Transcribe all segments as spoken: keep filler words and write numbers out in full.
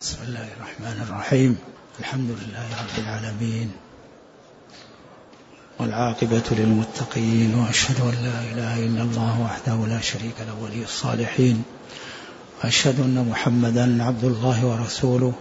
بسم الله الرحمن الرحيم. الحمد لله رب العالمين، والعاقبة للمتقين، وأشهد أن لا إله إلا الله وحده لا شريك له ولي الصالحين، وأشهد أن محمدا عبد الله ورسوله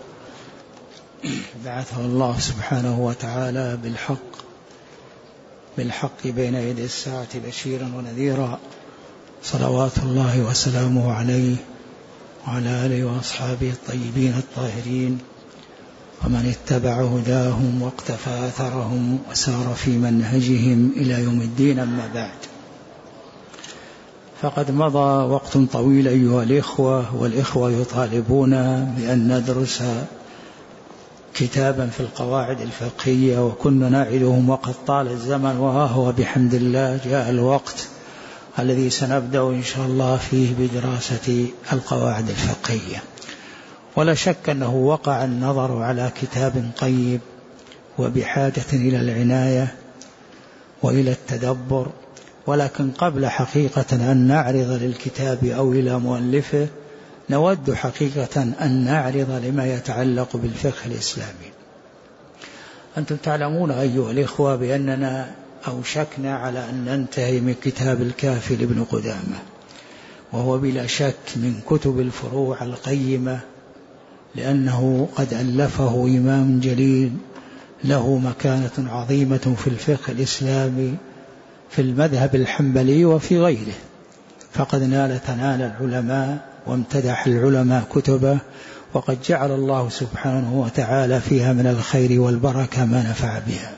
بعثه الله سبحانه وتعالى بالحق بالحق بين يدي الساعة بشيرا ونذيرا، صلوات الله وسلامه عليه وعلى آله وأصحابه الطيبين الطاهرين، ومن اتبع هداهم واقتفى أثرهم وسار في منهجهم إلى يوم الدين. أما بعد، فقد مضى وقت طويل أيها الإخوة، والإخوة يطالبون بأن ندرس كتابا في القواعد الفقهية، وكنا نعدهم وقد طال الزمن، وها هو بحمد الله جاء الوقت الذي سنبدأ إن شاء الله فيه بدراسة القواعد الفقهية. ولا شك أنه وقع النظر على كتاب طيب وبحاجة إلى العناية وإلى التدبر، ولكن قبل حقيقة أن نعرض للكتاب أو إلى مؤلفه، نود حقيقة أن نعرض لما يتعلق بالفقه الإسلامي. أنتم تعلمون أيها الإخوة بأننا أوشكنا على أن ننتهي من كتاب الكافي لابن قدامة، وهو بلا شك من كتب الفروع القيمة، لأنه قد ألفه إمام جليل له مكانة عظيمة في الفقه الإسلامي في المذهب الحنبلي وفي غيره، فقد نال تنال العلماء وامتدح العلماء كتبه، وقد جعل الله سبحانه وتعالى فيها من الخير والبركة ما نفع بها.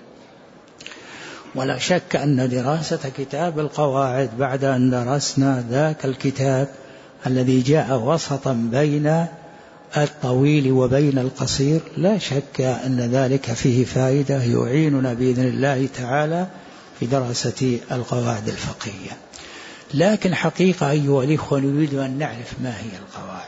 ولا شك أن دراسة كتاب القواعد بعد أن درسنا ذاك الكتاب الذي جاء وسطا بين الطويل وبين القصير، لا شك أن ذلك فيه فائدة يعيننا بإذن الله تعالى في دراسة القواعد الفقهية. لكن حقيقة أيها الإخوة نريد أن نعرف ما هي القواعد،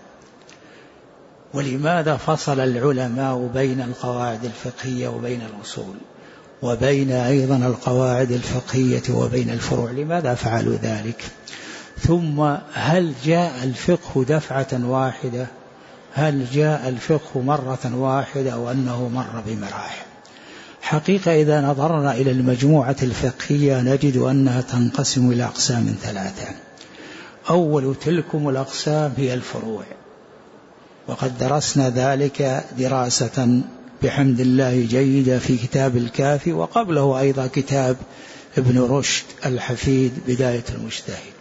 ولماذا فصل العلماء بين القواعد الفقهية وبين الأصول، وبين أيضا القواعد الفقهية وبين الفروع، لماذا فعلوا ذلك؟ ثم هل جاء الفقه دفعة واحدة؟ هل جاء الفقه مرة واحدة أو أنه مر بمراحل؟ حقيقة إذا نظرنا إلى المجموعة الفقهية نجد أنها تنقسم إلى أقسام ثلاثة. أول تلكم الأقسام هي الفروع، وقد درسنا ذلك دراسة بحمد الله جيدة في كتاب الكافي، وقبله أيضا كتاب ابن رشد الحفيد بداية المجتهد.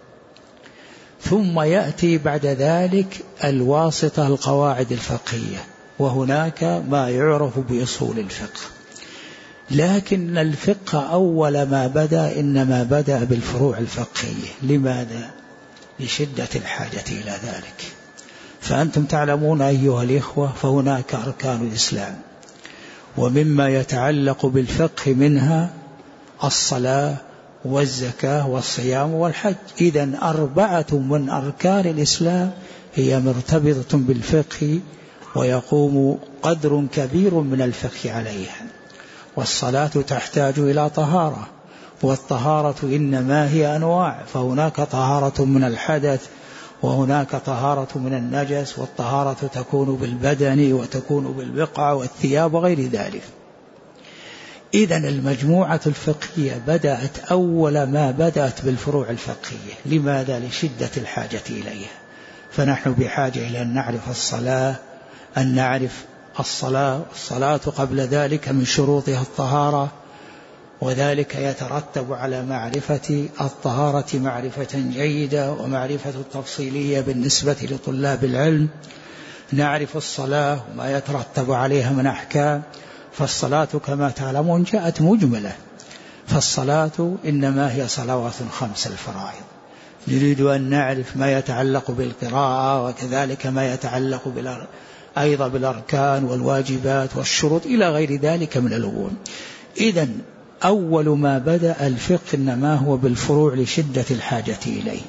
ثم يأتي بعد ذلك الواسطة القواعد الفقهية، وهناك ما يعرف بأصول الفقه. لكن الفقه أول ما بدأ إنما بدأ بالفروع الفقهية. لماذا؟ لشدة الحاجة إلى ذلك. فأنتم تعلمون أيها الإخوة فهناك أركان الإسلام، ومما يتعلق بالفقه منها الصلاة والزكاة والصيام والحج. إذن أربعة من أركان الإسلام هي مرتبطة بالفقه، ويقوم قدر كبير من الفقه عليها. والصلاة تحتاج إلى طهارة، والطهارة إنما هي أنواع، فهناك طهارة من الحدث، وهناك طهارة من النجس، والطهارة تكون بالبدن وتكون بالبقعة والثياب وغير ذلك. إذن المجموعة الفقهية بدأت أول ما بدأت بالفروع الفقهية. لماذا؟ لشدة الحاجة إليها. فنحن بحاجة إلى أن نعرف الصلاة، أن نعرف الصلاة الصلاة قبل ذلك من شروطها الطهارة، وذلك يترتب على معرفة الطهارة معرفة جيدة، ومعرفة التفصيلية بالنسبة لطلاب العلم. نعرف الصلاة وما يترتب عليها من أحكام، فالصلاة كما تعلمون جاءت مجملة، فالصلاة إنما هي صلوات خمس الفرائض. نريد أن نعرف ما يتعلق بالقراءة، وكذلك ما يتعلق بالأر... أيضا بالأركان والواجبات والشروط إلى غير ذلك من الأمور. إذن أول ما بدأ الفقه إنما هو بالفروع لشدة الحاجة إليه.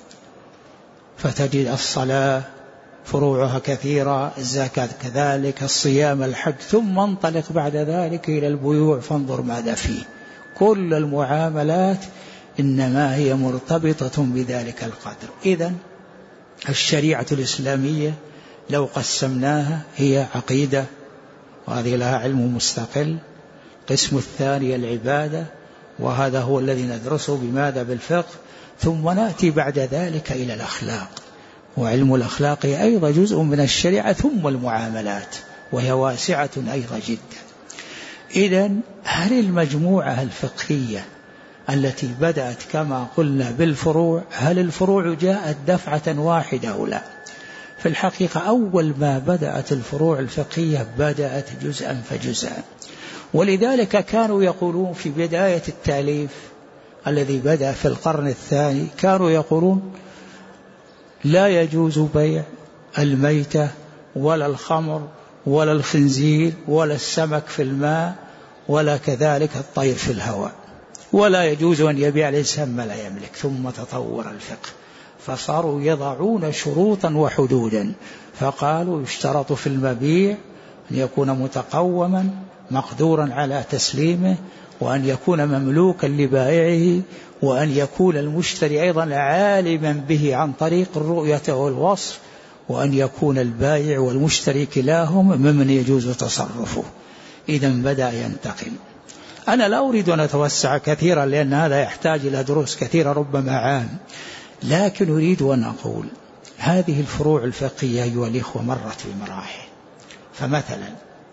فتجد الصلاة فروعها كثيرة، الزكاة كذلك، الصيام، الحج، ثم انطلق بعد ذلك إلى البيوع فانظر ماذا فيه. كل المعاملات إنما هي مرتبطة بذلك القدر. إذن الشريعة الإسلامية لو قسمناها هي عقيدة وهذه لها علم مستقل، القسم الثاني العبادة وهذا هو الذي ندرسه بماذا؟ بالفقه، ثم نأتي بعد ذلك إلى الأخلاق، وعلم الأخلاق أيضا جزء من الشريعة، ثم المعاملات وهي واسعة أيضا جدا. إذن هل المجموعة الفقهية التي بدأت كما قلنا بالفروع، هل الفروع جاءت دفعة واحدة أو لا؟ في الحقيقة أول ما بدأت الفروع الفقهية بدأت جزءا فجزءا، ولذلك كانوا يقولون في بداية التأليف الذي بدأ في القرن الثاني كانوا يقولون لا يجوز بيع الميتة ولا الخمر ولا الخنزير ولا السمك في الماء ولا كذلك الطير في الهواء، ولا يجوز أن يبيع الإنسان ما لا يملك. ثم تطور الفقه فصاروا يضعون شروطا وحدودا، فقالوا يشترط في المبيع أن يكون متقوما مقدورا على تسليمه، وأن يكون مملوكا لبائعه، وأن يكون المشتري أيضا عالما به عن طريق الرؤية والوصف، وأن يكون البائع والمشتري كلاهما ممن يجوز تصرفه. إذن بدأ ينتقل. أنا لا أريد أن أتوسع كثيرا لأن هذا يحتاج إلى دروس كثيرة ربما عام، لكن أريد أن أقول هذه الفروع الفقهية أيها الإخوة مرت بمراحل. فمثلا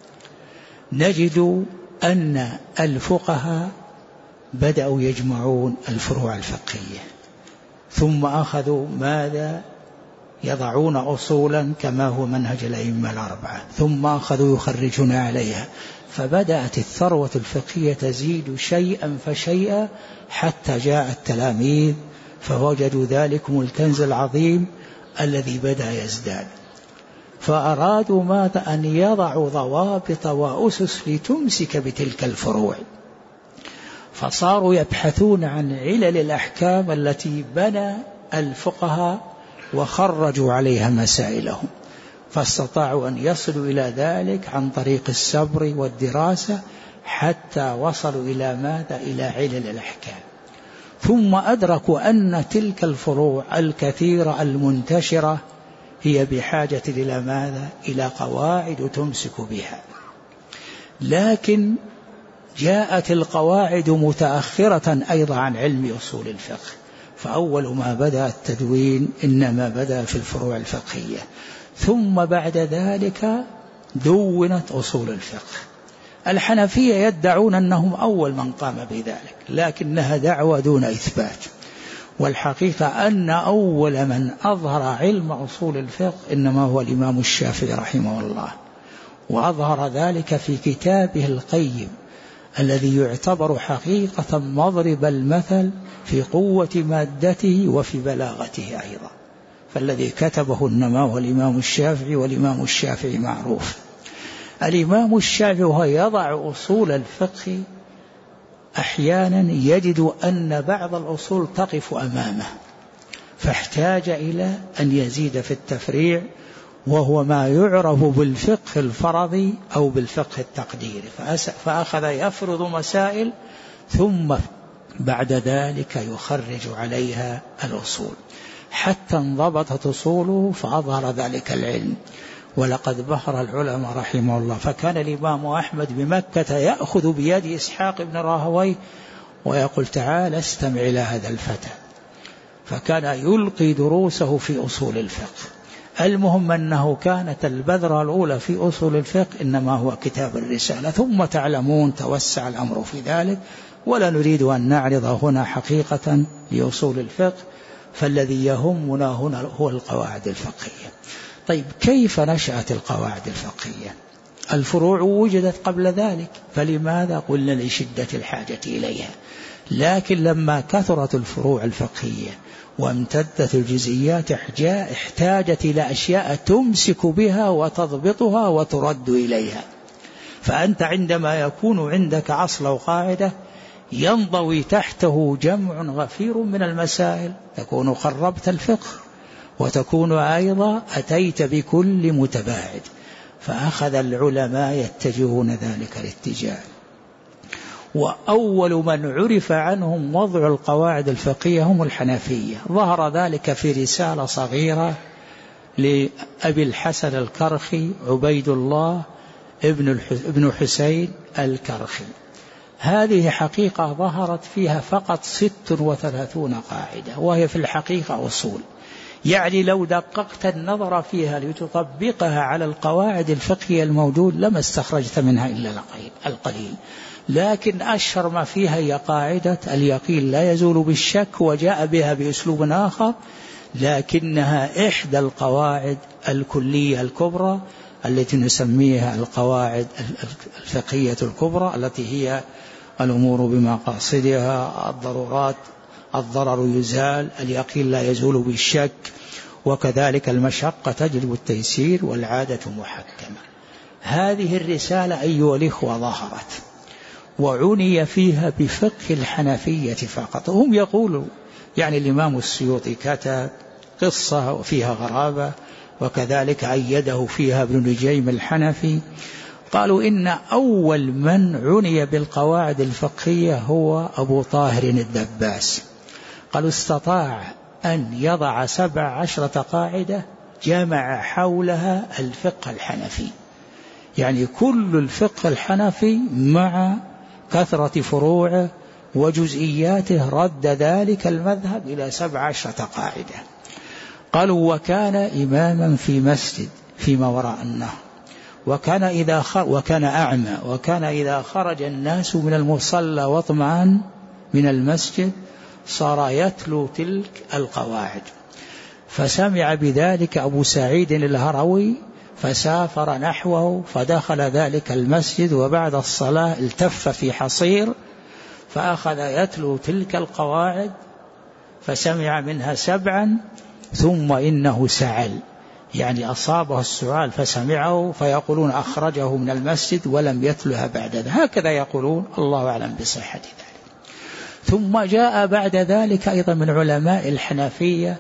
نجد أن الفقهاء بدأوا يجمعون الفروع الفقهية، ثم أخذوا ماذا؟ يضعون أصولا كما هو منهج الأئمة الأربعة، ثم أخذوا يخرجون عليها، فبدأت الثروة الفقهية تزيد شيئا فشيئا حتى جاء التلاميذ فوجدوا ذلكم الكنز العظيم الذي بدأ يزداد، فأرادوا ماذا؟ أن يضعوا ضوابط وأسس لتمسك بتلك الفروع، فصاروا يبحثون عن علل الأحكام التي بنى الفقهاء وخرجوا عليها مسائلهم، فاستطاعوا أن يصلوا إلى ذلك عن طريق الصبر والدراسة حتى وصلوا إلى ماذا؟ إلى علل الأحكام. ثم أدركوا أن تلك الفروع الكثيرة المنتشرة هي بحاجة إلى ماذا؟ إلى قواعد تمسك بها، لكن جاءت القواعد متأخرة أيضا عن علم أصول الفقه، فأول ما بدأ التدوين إنما بدأ في الفروع الفقهية، ثم بعد ذلك دونت أصول الفقه. الحنفية يدعون أنهم أول من قام بذلك، لكنها دعوة دون إثبات، والحقيقة أن أول من أظهر علم أصول الفقه إنما هو الإمام الشافعي رحمه الله، وأظهر ذلك في كتابه القيم الذي يعتبر حقيقة مضرب المثل في قوة مادته وفي بلاغته أيضا، فالذي كتبه إنما هو الإمام الشافعي، والإمام الشافعي معروف. الإمام الشافعي وهو يضع أصول الفقه أحيانا يجد أن بعض الأصول تقف أمامه، فاحتاج إلى أن يزيد في التفريع، وهو ما يعرف بالفقه الفرضي أو بالفقه التقديري، فأخذ يفرض مسائل ثم بعد ذلك يخرج عليها الأصول حتى انضبطت أصوله فأظهر ذلك العلم. ولقد بحر العلماء رحمه الله، فكان الإمام أحمد بمكة يأخذ بيد إسحاق بن راهويه ويقول تعال استمع إلى هذا الفتى، فكان يلقي دروسه في أصول الفقه. المهم أنه كانت البذرة الأولى في أصول الفقه إنما هو كتاب الرسالة، ثم تعلمون توسع الأمر في ذلك، ولا نريد أن نعرض هنا حقيقة لأصول الفقه، فالذي يهمنا هنا هو القواعد الفقهية. طيب كيف نشأت القواعد الفقهية؟ الفروع وجدت قبل ذلك، فلماذا؟ قلنا لشدة الحاجة إليها، لكن لما كثرت الفروع الفقهية وامتدت الجزئيات احتاجت إلى أشياء تمسك بها وتضبطها وترد إليها. فأنت عندما يكون عندك أصل وقاعدة ينضوي تحته جمع غفير من المسائل، تكون قربت الفقه، وتكون أيضا أتيت بكل متباعد، فأخذ العلماء يتجهون ذلك الاتجاه. وأول من عرف عنهم وضع القواعد الفقهية هم الحنفية، ظهر ذلك في رسالة صغيرة لأبي الحسن الكرخي عبيد الله ابن حسين الكرخي. هذه حقيقة ظهرت فيها فقط ست وثلاثون قاعدة، وهي في الحقيقة أصول، يعني لو دققت النظر فيها لتطبقها على القواعد الفقهية الموجود لما استخرجت منها إلا القليل. لكن أشهر ما فيها هي قاعدة اليقين لا يزول بالشك، وجاء بها بأسلوب آخر، لكنها إحدى القواعد الكلية الكبرى التي نسميها القواعد الفقهية الكبرى، التي هي الأمور بمقاصدها، الضرورات الضرر يزال، اليقين لا يزول بالشك، وكذلك المشقة تجلب التيسير، والعادة محكمة. هذه الرسالة أيها الإخوة ظهرت وعني فيها بفقه الحنفية فقط. هم يقولوا يعني الإمام السيوطي كتب قصة وفيها غرابة، وكذلك أيده فيها ابن نجيم الحنفي. قالوا إن أول من عني بالقواعد الفقهية هو أبو طاهر الدباس. قالوا استطاع أن يضع سبع عشرة قاعدة جمع حولها الفقه الحنفي، يعني كل الفقه الحنفي مع كثرة فروعه وجزئياته رد ذلك المذهب إلى سبع عشرة قاعدة. قالوا وكان إماما في مسجد فيما وراء النهر، وكان إذا خرج وكان أعمى، وكان إذا خرج الناس من المصلى واطمعن من المسجد صار يتلو تلك القواعد. فسمع بذلك أبو سعيد الهروي فسافر نحوه، فدخل ذلك المسجد، وبعد الصلاة التف في حصير فأخذ يتلو تلك القواعد، فسمع منها سبعا ثم إنه سعل، يعني أصابه السعال فسمعه، فيقولون أخرجه من المسجد ولم يتلها بعد ذلك، هكذا يقولون، الله أعلم بصحة ذلك. ثم جاء بعد ذلك أيضا من علماء الحنفية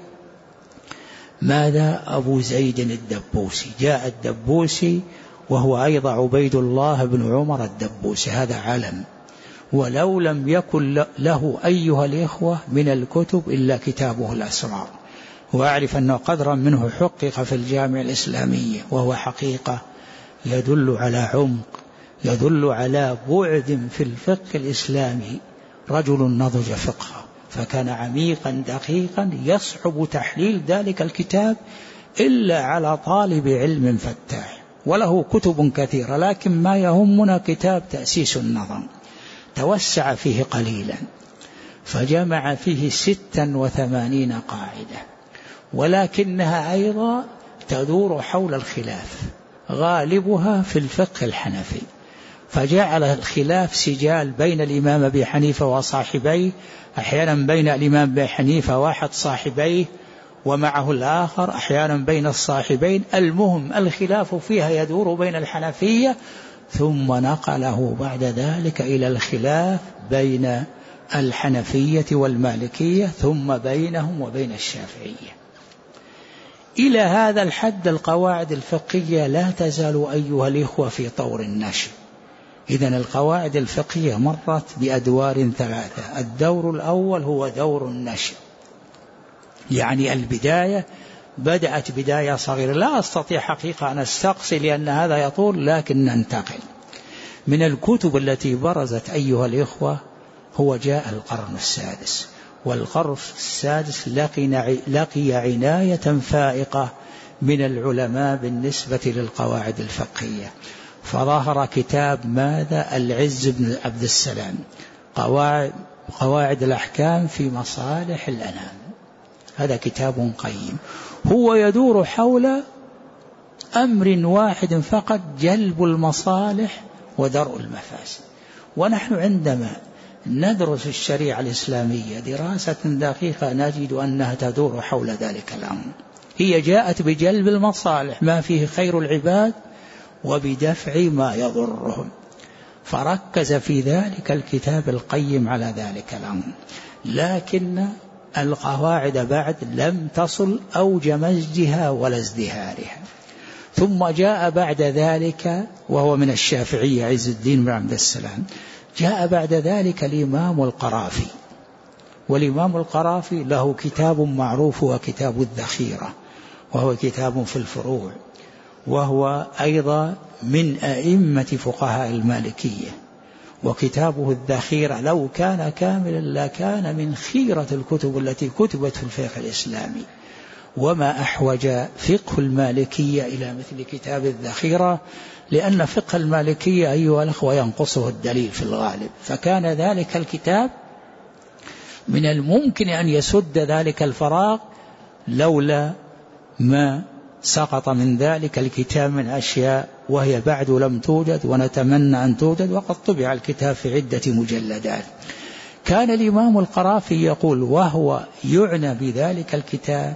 ماذا؟ أبو زيد الدبوسي. جاء الدبوسي وهو أيضا عبيد الله بن عمر الدبوسي، هذا علم، ولو لم يكن له أيها الإخوة من الكتب إلا كتابه الأسرار، وأعرف أنه قدرا منه حقق في الجامعة الإسلامية، وهو حقيقة يدل على عمق، يدل على بعد في الفقه الإسلامي، رجل نضج فقه، فكان عميقا دقيقا، يصعب تحليل ذلك الكتاب إلا على طالب علم فتاح، وله كتب كثيرة، لكن ما يهمنا كتاب تأسيس النظم توسع فيه قليلا، فجمع فيه ستا وثمانين قاعدة، ولكنها أيضا تدور حول الخلاف، غالبها في الفقه الحنفي، فجعل الخلاف سجال بين الإمام أبي حنيفة وصاحبيه، أحيانا بين الإمام أبي حنيفة واحد صاحبيه ومعه الآخر، أحيانا بين الصاحبين، المهم الخلاف فيها يدور بين الحنفية، ثم نقله بعد ذلك إلى الخلاف بين الحنفية والمالكية، ثم بينهم وبين الشافعية. إلى هذا الحد القواعد الفقهية لا تزال أيها الإخوة في طور النشر. إذن القواعد الفقهية مرت بأدوار ثلاثة. الدور الأول هو دور النشر، يعني البداية بدأت بداية صغيرة، لا أستطيع حقيقة أن أستقصي لأن هذا يطول، لكن ننتقل من الكتب التي برزت أيها الإخوة. هو جاء القرن السادس، والقرن السادس لقي عناية فائقة من العلماء بالنسبة للقواعد الفقهية، فظهر كتاب ماذا؟ العز بن عبد السلام، قواعد, قواعد الأحكام في مصالح الأنام. هذا كتاب قيم، هو يدور حول أمر واحد فقط، جلب المصالح ودرء المفاسد. ونحن عندما ندرس الشريعة الإسلامية دراسة دقيقة نجد أنها تدور حول ذلك الأمر. هي جاءت بجلب المصالح ما فيه خير العباد وبدفع ما يضرهم، فركز في ذلك الكتاب القيم على ذلك الأمر. لكن القواعد بعد لم تصل أوج مجدها ولا ازدهارها. ثم جاء بعد ذلك وهو من الشافعية عز الدين بن عبد السلام، جاء بعد ذلك الإمام القرافي، والإمام القرافي له كتاب معروف وكتاب الذخيرة، وهو كتاب في الفروع، وهو أيضا من أئمة فقهاء المالكية. وكتابه الذخيرة لو كان كاملا لكان من خيرة الكتب التي كتبت في الفقه الإسلامي. وما أحوج فقه المالكية إلى مثل كتاب الذخيرة، لأن فقه المالكية أيها الأخوة ينقصه الدليل في الغالب، فكان ذلك الكتاب من الممكن أن يسد ذلك الفراغ لولا ما سقط من ذلك الكتاب من أشياء وهي بعد لم توجد ونتمنى أن توجد، وقد طبع الكتاب في عدة مجلدات. كان الإمام القرافي يقول وهو يعنى بذلك الكتاب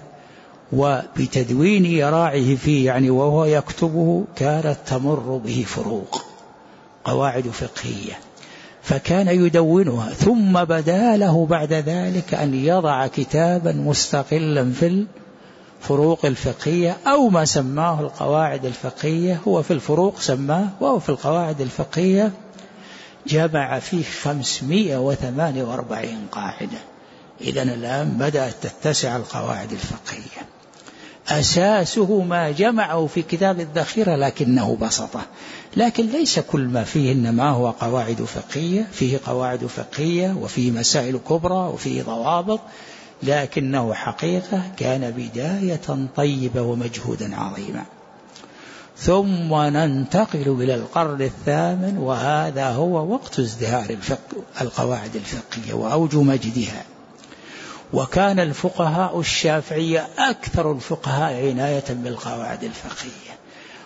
وبتدوين يراعه فيه، يعني وهو يكتبه كانت تمر به فروق قواعد فقهية، فكان يدونها، ثم بدا له بعد ذلك أن يضع كتابا مستقلا في الفروق الفقهية، أو ما سماه القواعد الفقهية، هو في الفروق سماه، وهو في القواعد الفقهية جمع فيه خمسمائة وثمانية وأربعين قاعدة. إذن الآن بدأت تتسع القواعد الفقهية. أساسه ما جمعه في كتاب الذخيرة لكنه بسطه، لكن ليس كل ما فيه إنما هو قواعد فقهية، فيه قواعد فقهية وفيه مسائل كبرى وفيه ضوابط، لكنه حقيقة كان بداية طيبة ومجهودا عظيما. ثم ننتقل إلى القرن الثامن، وهذا هو وقت ازدهار الفقه القواعد الفقهية وأوج مجدها. وكان الفقهاء الشافعية أكثر الفقهاء عناية بالقواعد الفقهية،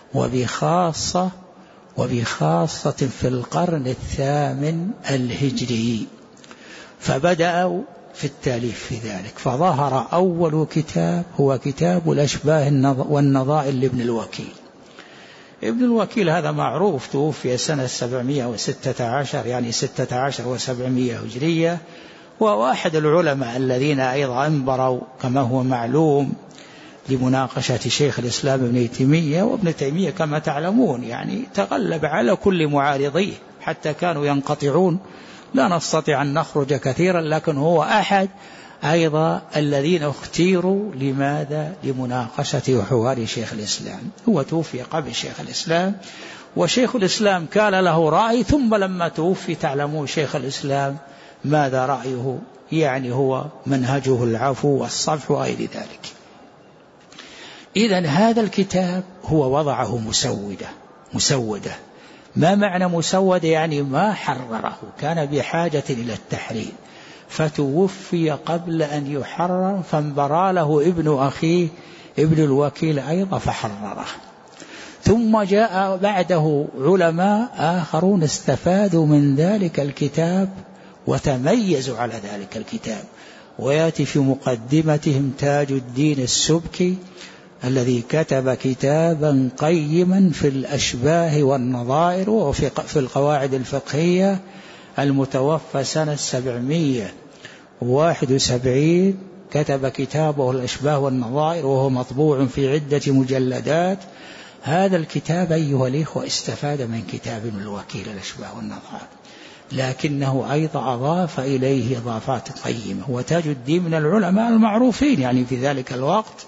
وبخاصة وبخاصة في القرن الثامن الهجري، فبدأوا في التاليف في ذلك. فظهر أول كتاب هو كتاب الأشباه والنظائر لابن الوكيل. ابن الوكيل هذا معروف، توفي سنة سبعمائة وستة عشر، يعني ستة عشر وسبعمائة هجرية، وواحد العلماء الذين أيضا انبروا كما هو معلوم لمناقشة شيخ الإسلام ابن تيمية. وابن تيمية كما تعلمون يعني تغلب على كل معارضيه حتى كانوا ينقطعون، لا نستطيع أن نخرج كثيرا، لكن هو أحد أيضا الذين اختيروا لماذا لمناقشة وحوار شيخ الإسلام. هو توفي قبل شيخ الإسلام، وشيخ الإسلام كان له رأي، ثم لما توفي تعلمون شيخ الإسلام ماذا رأيه، يعني هو منهجه العفو والصفح وغير ذلك. إذن هذا الكتاب هو وضعه مسودة مسودة ما معنى مسودة؟ يعني ما حرره، كان بحاجة إلى التحرير، فتوفي قبل أن يحرر، فانبرى له ابن أخيه ابن الوكيل أيضا فحرره. ثم جاء بعده علماء آخرون استفادوا من ذلك الكتاب وتميزوا على ذلك الكتاب، ويأتي في مقدمتهم تاج الدين السبكي الذي كتب كتابا قيما في الأشباه والنظائر وفي القواعد الفقهية، المتوفى سنة سبعمائة وواحد وسبعين، كتب كتابه الأشباه والنظائر وهو مطبوع في عدة مجلدات. هذا الكتاب أيها الإخوة استفاد من كتاب ابن الوكيل الأشباه والنظائر، لكنه أيضا أضاف إليه إضافات قيمة. هو تاج الدين من العلماء المعروفين يعني في ذلك الوقت.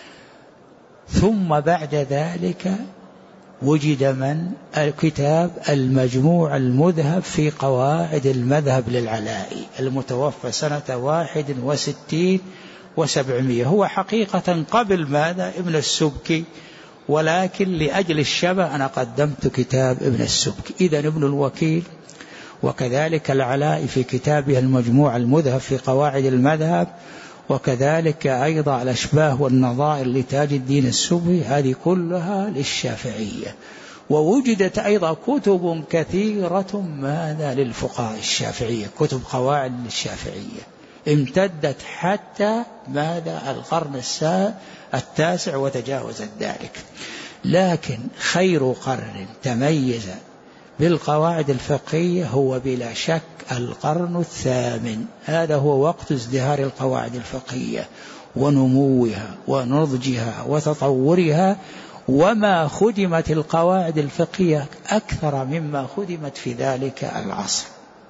ثم بعد ذلك وجد من الكتاب المجموع المذهب في قواعد المذهب للعلائي، المتوفى سنة واحد وستين وسبعمائة. هو حقيقة قبل ماذا ابن السبكي، ولكن لأجل الشبه أنا قدمت كتاب ابن السبكي. إذن ابن الوكيل وكذلك العلائي في كتابه المجموع المذهب في قواعد المذهب، وكذلك أيضا الأشباه والنظائر لتاج الدين السبكي، هذه كلها للشافعية. ووجدت أيضا كتب كثيرة ماذا للفقهاء الشافعية، كتب قواعد للشافعية امتدت حتى ماذا القرن التاسع وتجاوزت ذلك. لكن خير قرن تميز بالقواعد الفقهية هو بلا شك القرن الثامن. هذا هو وقت ازدهار القواعد الفقهية ونموها ونضجها وتطورها، وما خدمت القواعد الفقهية أكثر مما خدمت في ذلك العصر.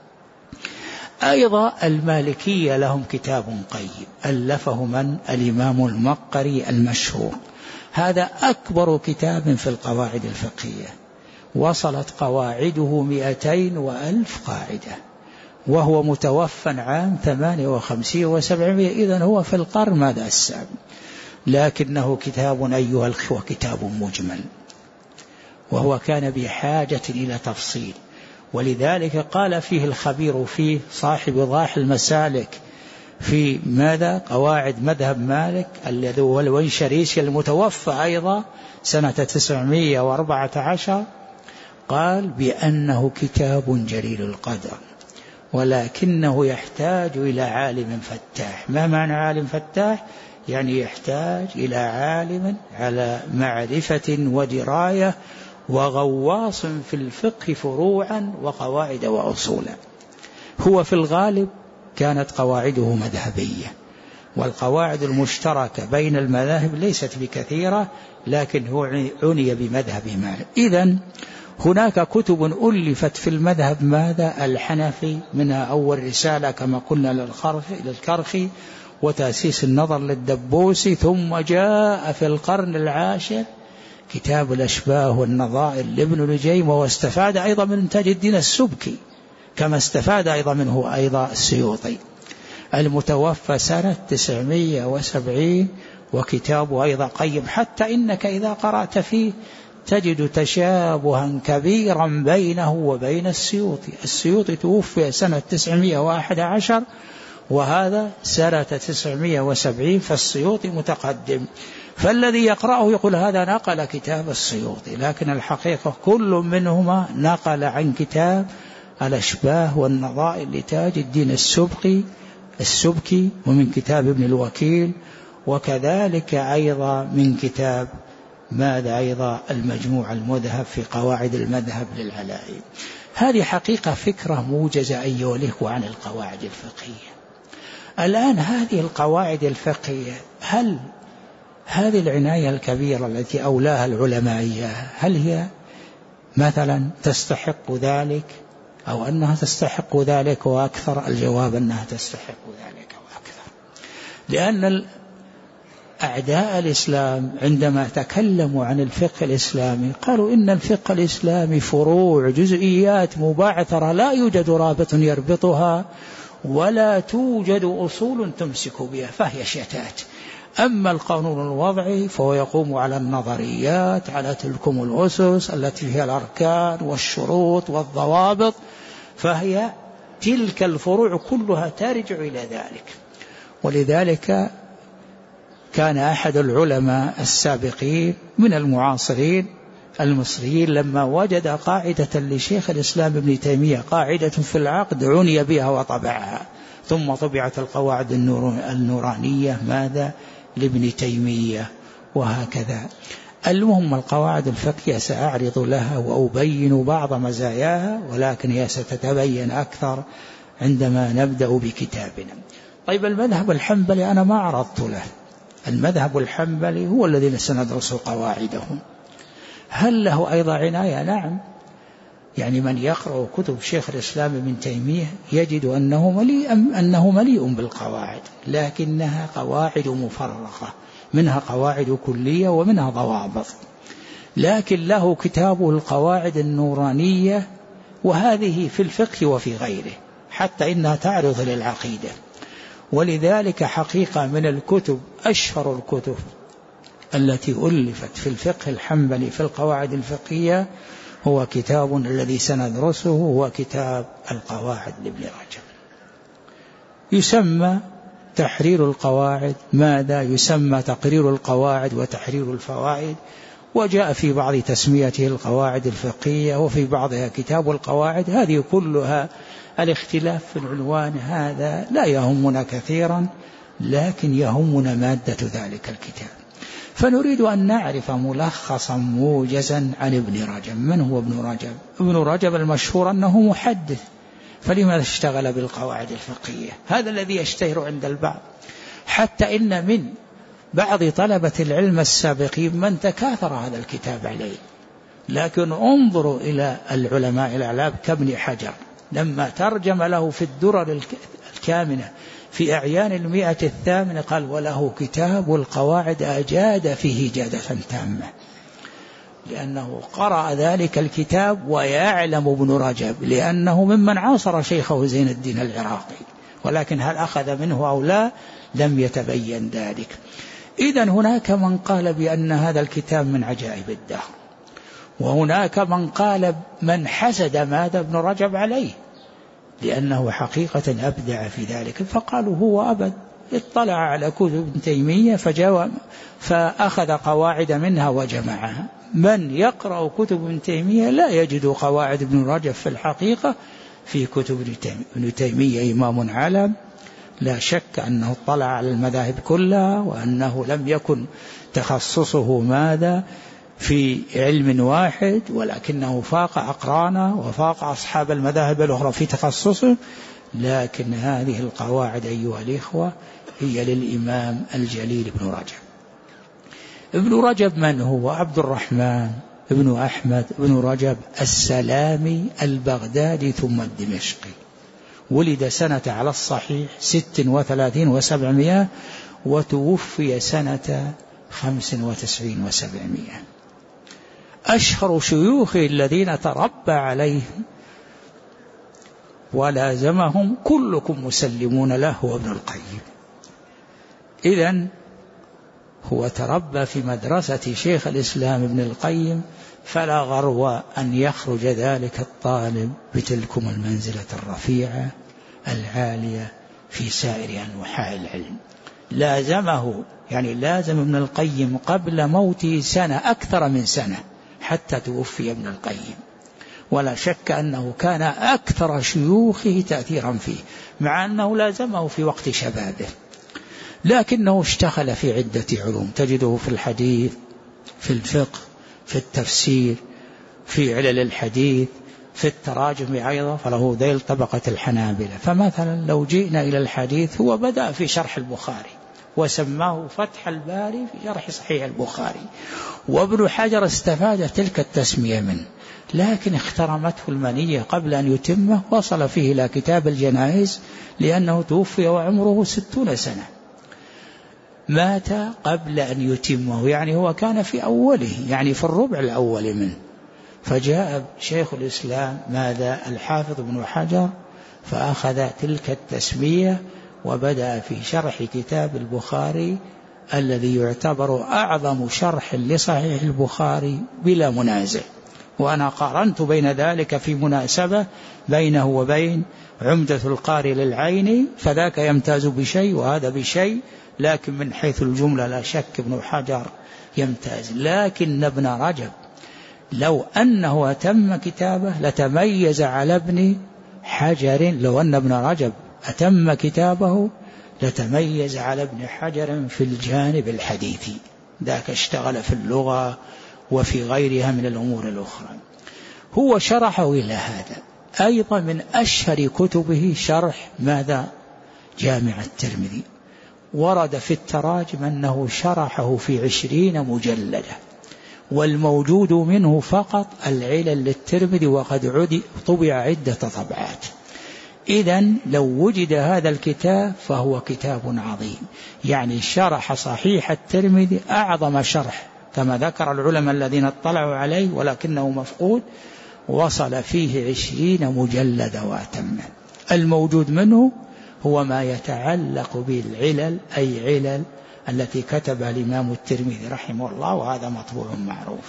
أيضا المالكية لهم كتاب قيم ألفه من؟ الإمام المقري المشهور، هذا أكبر كتاب في القواعد الفقهية، وصلت قواعده مئتين وألف قاعدة، وهو متوفى عام ثمانية وخمسين وسبعمائة، إذن هو في القرن ماذا السابع، لكنه كتاب أيها الأخوة كتاب مجمل، وهو كان بحاجة إلى تفصيل، ولذلك قال فيه الخبير فيه صاحب إيضاح المسالك في ماذا قواعد مذهب مالك الذي هو الونشريسي المتوفى أيضا سنة تسعمائة وأربعة عشر، قال بأنه كتاب جليل القدر، ولكنه يحتاج إلى عالم فتاح. ما معنى عالم فتاح؟ يعني يحتاج إلى عالم على معرفة ودراية وغواص في الفقه فروعا وقواعد وأصولا. هو في الغالب كانت قواعده مذهبية، والقواعد المشتركة بين المذاهب ليست بكثيرة، لكن هو عني بمذهب مالك. إذن هناك كتب ألفت في المذهب ماذا الحنفي، منها أول رسالة كما قلنا للكرخي، وتأسيس النظر للدبوسي، ثم جاء في القرن العاشر كتاب الأشباه والنظائر لابن نجيم، واستفاد أيضا من تاج الدين السبكي، كما استفاد أيضا منه أيضا السيوطي المتوفى سنة تسعمائة وسبعين، وكتابه أيضا قيم، حتى إنك إذا قرأت فيه تجد تشابها كبيرا بينه وبين السيوطي. السيوطي توفي سنة تسعمائة وأحد عشر، وهذا سنة تسعمائة وسبعين، فالسيوطي متقدم، فالذي يقرأه يقول هذا نقل كتاب السيوطي، لكن الحقيقة كل منهما نقل عن كتاب الأشباه والنظائر لتاج الدين السبكي السبكي ومن كتاب ابن الوكيل، وكذلك أيضا من كتاب ماذا أيضا المجموع المذهب في قواعد المذهب للعلائي. هذه حقيقة فكرة موجزة أيها الإخوة عن القواعد الفقهية. الآن هذه القواعد الفقهية، هل هذه العناية الكبيرة التي أولاها العلماء إياها هل هي مثلا تستحق ذلك أو أنها تستحق ذلك وأكثر؟ الجواب أنها تستحق ذلك وأكثر، لأن أعداء الإسلام عندما تكلموا عن الفقه الإسلامي قالوا إن الفقه الإسلامي فروع جزئيات مبعثرة لا يوجد رابط يربطها ولا توجد أصول تمسك بها، فهي شتات. أما القانون الوضعي فهو يقوم على النظريات، على تلكم الأسس التي هي الأركان والشروط والضوابط، فهي تلك الفروع كلها ترجع إلى ذلك. ولذلك كان أحد العلماء السابقين من المعاصرين المصريين لما وجد قاعدة لشيخ الإسلام ابن تيمية، قاعدة في العقد، عني بها وطبعها، ثم طبعت القواعد النورانية ماذا لابن تيمية، وهكذا. المهم القواعد الفقهية سأعرض لها وأبين بعض مزاياها، ولكن هي ستتبين أكثر عندما نبدأ بكتابنا. طيب المذهب الحنبلي أنا ما عرضت له. المذهب الحنبلي هو الذي سندرس قواعده. هل له أيضا عناية؟ نعم، يعني من يقرأ كتب شيخ الإسلام ابن تيمية يجد أنه مليء, أنه مليء بالقواعد، لكنها قواعد مفرقة، منها قواعد كلية ومنها ضوابط، لكن له كتابه القواعد النورانية، وهذه في الفقه وفي غيره، حتى إنها تعرض للعقيدة. ولذلك حقيقة من الكتب أشهر الكتب التي ألفت في الفقه الحنبلي في القواعد الفقهية هو كتاب الذي سندرسه، هو كتاب القواعد لابن رجب، يسمى تحرير القواعد، ماذا يسمى تقرير القواعد وتحرير الفوائد، وجاء في بعض تسميته القواعد الفقهية وفي بعضها كتاب القواعد. هذه كلها الاختلاف في العنوان هذا لا يهمنا كثيرا، لكن يهمنا مادة ذلك الكتاب. فنريد أن نعرف ملخصا موجزا عن ابن رجب. من هو ابن رجب؟ ابن رجب المشهور أنه محدث، فلماذا اشتغل بالقواعد الفقهية؟ هذا الذي يشتهر عند البعض، حتى إن من بعض طلبة العلم السابقين من تكاثر هذا الكتاب عليه. لكن انظروا إلى العلماء الأعلام كابن حجر لما ترجم له في الدرر الكامنة في أعيان المئة الثامنة قال وله كتاب القواعد أجاد فيه جادة تامة، لأنه قرأ ذلك الكتاب ويعلم ابن رجب لأنه ممن عاصر شيخه زين الدين العراقي، ولكن هل أخذ منه أو لا لم يتبين ذلك. إذن هناك من قال بأن هذا الكتاب من عجائب الدهر، وهناك من قال من حسد ماذا ابن رجب عليه لأنه حقيقة أبدع في ذلك، فقالوا هو أبد اطلع على كتب ابن تيمية فجاء فأخذ قواعد منها وجمعها. من يقرأ كتب ابن تيمية لا يجد قواعد ابن رجب في الحقيقة في كتب ابن تيمية إمام عالم، لا شك أنه اطلع على المذاهب كلها، وأنه لم يكن تخصصه ماذا في علم واحد، ولكنه فاق أقرانه وفاق أصحاب المذاهب الأخرى في تخصصه. لكن هذه القواعد أيها الإخوة هي للإمام الجليل ابن رجب. ابن رجب من هو؟ عبد الرحمن ابن أحمد ابن رجب السلامي البغدادي ثم الدمشقي، ولد سنة على الصحيح ست وثلاثين وسبعمائة، وتوفي سنة خمس وتسعين وسبعمائة. أشهر شيوخه الذين تربى عليهم ولازمهم كلكم مسلمون له هو ابن القيم. إذن هو تربى في مدرسة شيخ الإسلام ابن القيم، فلا غرو أن يخرج ذلك الطالب بتلكم المنزلة الرفيعة العالية في سائر أنواع العلم. لازمه يعني لازم ابن القيم قبل موته سنة أكثر من سنة حتى توفي ابن القيم، ولا شك أنه كان أكثر شيوخه تأثيرا فيه، مع أنه لازمه في وقت شبابه، لكنه اشتغل في عدة علوم تجده في الحديث، في الفقه، في التفسير، في علل الحديث، في التراجم أيضا، فله ذيل طبقة الحنابلة. فمثلا لو جئنا إلى الحديث هو بدأ في شرح البخاري وسماه فتح الباري في شرح صحيح البخاري، وابن حجر استفاد تلك التسمية منه، لكن اخترمته المنية قبل أن يتمه، وصل فيه إلى كتاب الجنائز لأنه توفي وعمره ستون سنة، مات قبل أن يتمه، يعني هو كان في أوله، يعني في الربع الأول منه. فجاء شيخ الإسلام ماذا الحافظ ابن حجر فأخذ تلك التسمية وبدأ في شرح كتاب البخاري الذي يعتبر أعظم شرح لصحيح البخاري بلا منازع. وأنا قارنت بين ذلك في مناسبة بينه وبين عمدة القاري للعين، فذاك يمتاز بشيء وهذا بشيء، لكن من حيث الجملة لا شك ابن حجر يمتاز. لكن ابن رجب لو أنه أتم كتابه لتميز على ابن حجر، لو أن ابن رجب أتم كتابه لتميز على ابن حجر في الجانب الحديثي، ذاك اشتغل في اللغة وفي غيرها من الأمور الأخرى. هو شرحه إلى هذا. أيضا من أشهر كتبه شرح ماذا جامع الترمذي، ورد في التراجم أنه شرحه في عشرين مجلدة، والموجود منه فقط العلل للترمذي، وقد طبع عدة طبعات. إذن لو وجد هذا الكتاب فهو كتاب عظيم، يعني شرح صحيح الترمذي أعظم شرح كما ذكر العلماء الذين اطلعوا عليه، ولكنه مفقود، وصل فيه عشرين مجلد وأتم. الموجود منه هو ما يتعلق بالعلل، أي علل التي كتبها الإمام الترمذي رحمه الله، وهذا مطبوع معروف.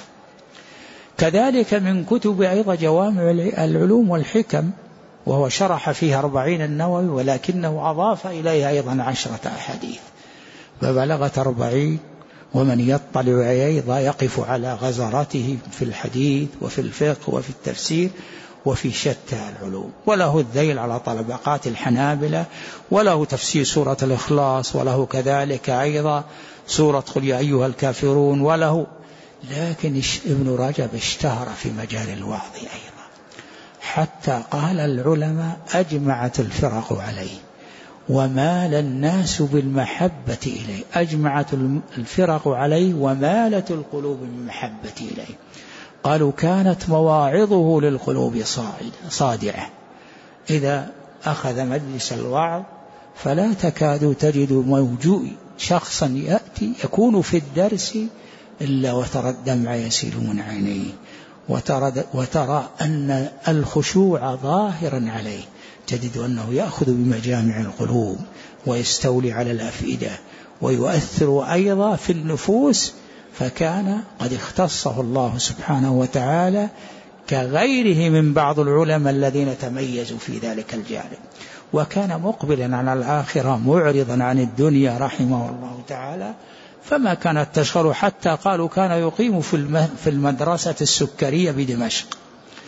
كذلك من كتب أيضا جوامع العلوم والحكم، وهو شرح فيها أربعين النووي، ولكنه أضاف إليها أيضا عشرة أحاديث فبلغت أربعين. ومن يطلع أيضا يقف على غزرته في الحديث وفي الفقه وفي التفسير وفي شتى العلوم. وله الذيل على طبقات الحنابلة، وله تفسير سورة الإخلاص، وله كذلك أيضا سورة قل يا أيها الكافرون، وله. لكن ابن رجب اشتهر في مجال الوعظ أيضا، حتى قال العلماء أجمعت الفرق عليه ومال الناس بالمحبة إليه، أجمعت الفرق عليه ومالت القلوب بالمحبة إليه. قالوا كانت مواعظه للقلوب صادعة، إذا أخذ مجلس الوعظ فلا تكاد تجد موجود شخصا يأتي يكون في الدرس إلا وترى الدمع يسيل من عينيه، وترى, وترى أن الخشوع ظاهرا عليه، تجد أنه يأخذ بمجامع القلوب ويستولي على الأفئدة ويؤثر أيضا في النفوس، فكان قد اختصه الله سبحانه وتعالى كغيره من بعض العلماء الذين تميزوا في ذلك الجانب، وكان مقبلا على الآخرة معرضا عن الدنيا رحمه الله تعالى، فما كانت تشغله، حتى قالوا كان يقيم في المدرسة السكرية بدمشق.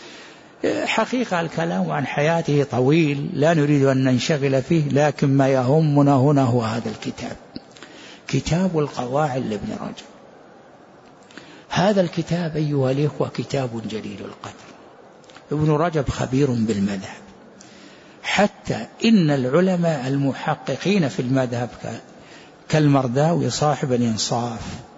حقيقة الكلام عن حياته طويل لا نريد أن ننشغل فيه، لكن ما يهمنا هنا هو هذا الكتاب، كتاب القواعد لابن رجب. هذا الكتاب أيها الإخوة كتاب جليل القدر. ابن رجب خبير بالمذهب، حتى إن العلماء المحققين في المذهب كالمرداوي صاحب الإنصاف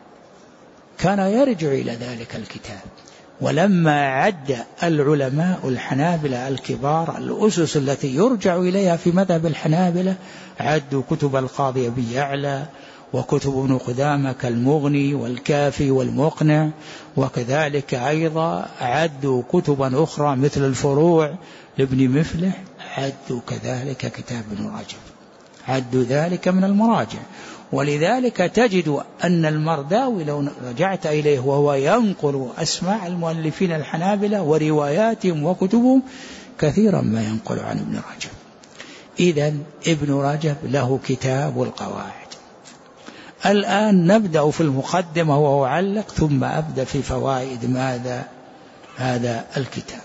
كان يرجع إلى ذلك الكتاب. ولما عد العلماء الحنابلة الكبار الأسس التي يرجع إليها في مذهب الحنابلة، عدوا كتب القاضي أبي يعلى وكتب ابن قدامة كالمغني والكافي والمقنع، وكذلك أيضا عدوا كتبا أخرى مثل الفروع لابن مفلح، عدوا كذلك كتاب ابن رجب، عدوا ذلك من المراجع. ولذلك تجد أن المرداوي لو رجعت إليه وهو ينقل أسماء المؤلفين الحنابلة ورواياتهم وكتبهم كثيرا ما ينقل عن ابن رجب. إذن ابن رجب له كتاب القواعد. الآن نبدأ في المقدمة وأعلق ثم أبدأ في فوائد ماذا هذا الكتاب.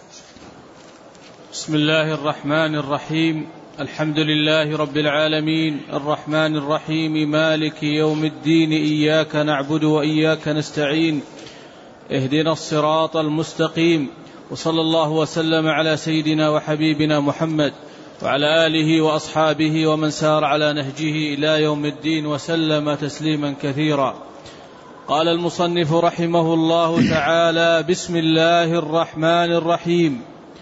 بسم الله الرحمن الرحيم. الحمد لله رب العالمين، الرحمن الرحيم، مالك يوم الدين، إياك نعبد وإياك نستعين، اهدنا الصراط المستقيم، وصلى الله وسلم على سيدنا وحبيبنا محمد وعلى آله وأصحابه ومن سار على نهجه إلى يوم الدين وسلم تسليما كثيرا. قال المصنف رحمه الله تعالى: بسم الله الرحمن الرحيم،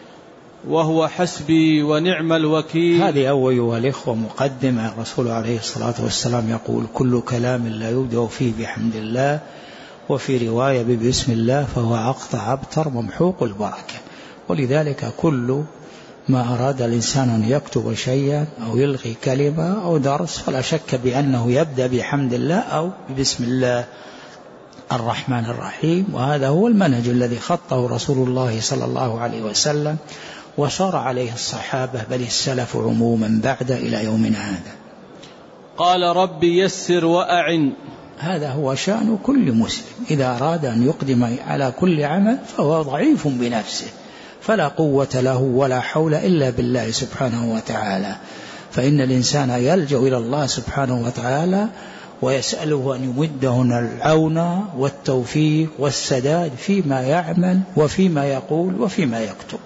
وهو حسبي ونعم الوكيل. هذه أول الإخوة مقدمة. الرسول عليه الصلاة والسلام يقول: كل كلام لا يبدأ فيه بحمد الله، وفي رواية ببسم الله، فهو أقطع أبتر ممحوق البركة. ولذلك كل ما أراد الإنسان أن يكتب شيئا أو يلغي كلمة أو درس فلا شك بأنه يبدأ بحمد الله أو بسم الله الرحمن الرحيم. وهذا هو المنهج الذي خطه رسول الله صلى الله عليه وسلم وصار عليه الصحابة بل السلف عموما بعد إلى يومنا هذا. قال: رب يسر وأعن. هذا هو شأن كل مسلم، إذا أراد أن يقدم على كل عمل فهو ضعيف بنفسه، فلا قوة له ولا حول إلا بالله سبحانه وتعالى. فإن الإنسان يلجأ إلى الله سبحانه وتعالى ويسأله أن يمده العون والتوفيق والسداد فيما يعمل وفيما يقول وفيما يكتب.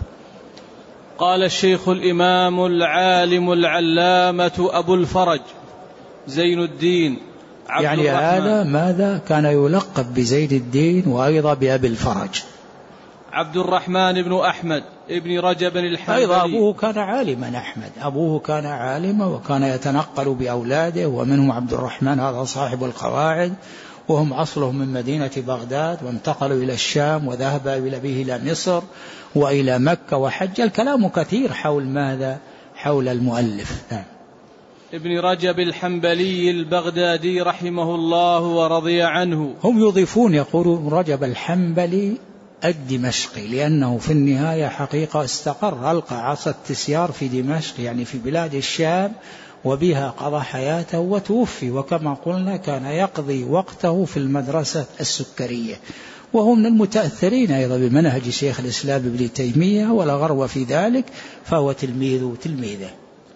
قال الشيخ الإمام العالم العلامة أبو الفرج زين الدين عبد يعني الرحمن، هذا ماذا كان يلقب بزين الدين وأيضا بأبي الفرج، عبد الرحمن بن أحمد ابن رجب الحنبلي. أيضا أبوه كان عالما، أحمد أبوه كان عالما وكان يتنقل بأولاده، ومنهم عبد الرحمن هذا صاحب القواعد، وهم أصلهم من مدينة بغداد وانتقلوا إلى الشام وذهب به إلى مصر وإلى مكة وحج. الكلام كثير حول ماذا؟ حول المؤلف. نعم. ابن رجب الحنبلي البغدادي رحمه الله ورضي عنه. هم يضيفون يقولون رجب الحنبلي الدمشقي، لأنه في النهاية حقيقة استقر، ألقى عصا التسيار في دمشق يعني في بلاد الشام، وبها قضى حياته وتوفي. وكما قلنا كان يقضي وقته في المدرسة السكرية، وهو من المتأثرين أيضا بمنهج شيخ الإسلام ابن تيمية، ولا غرو في ذلك، فهو تلميذ تلميذه.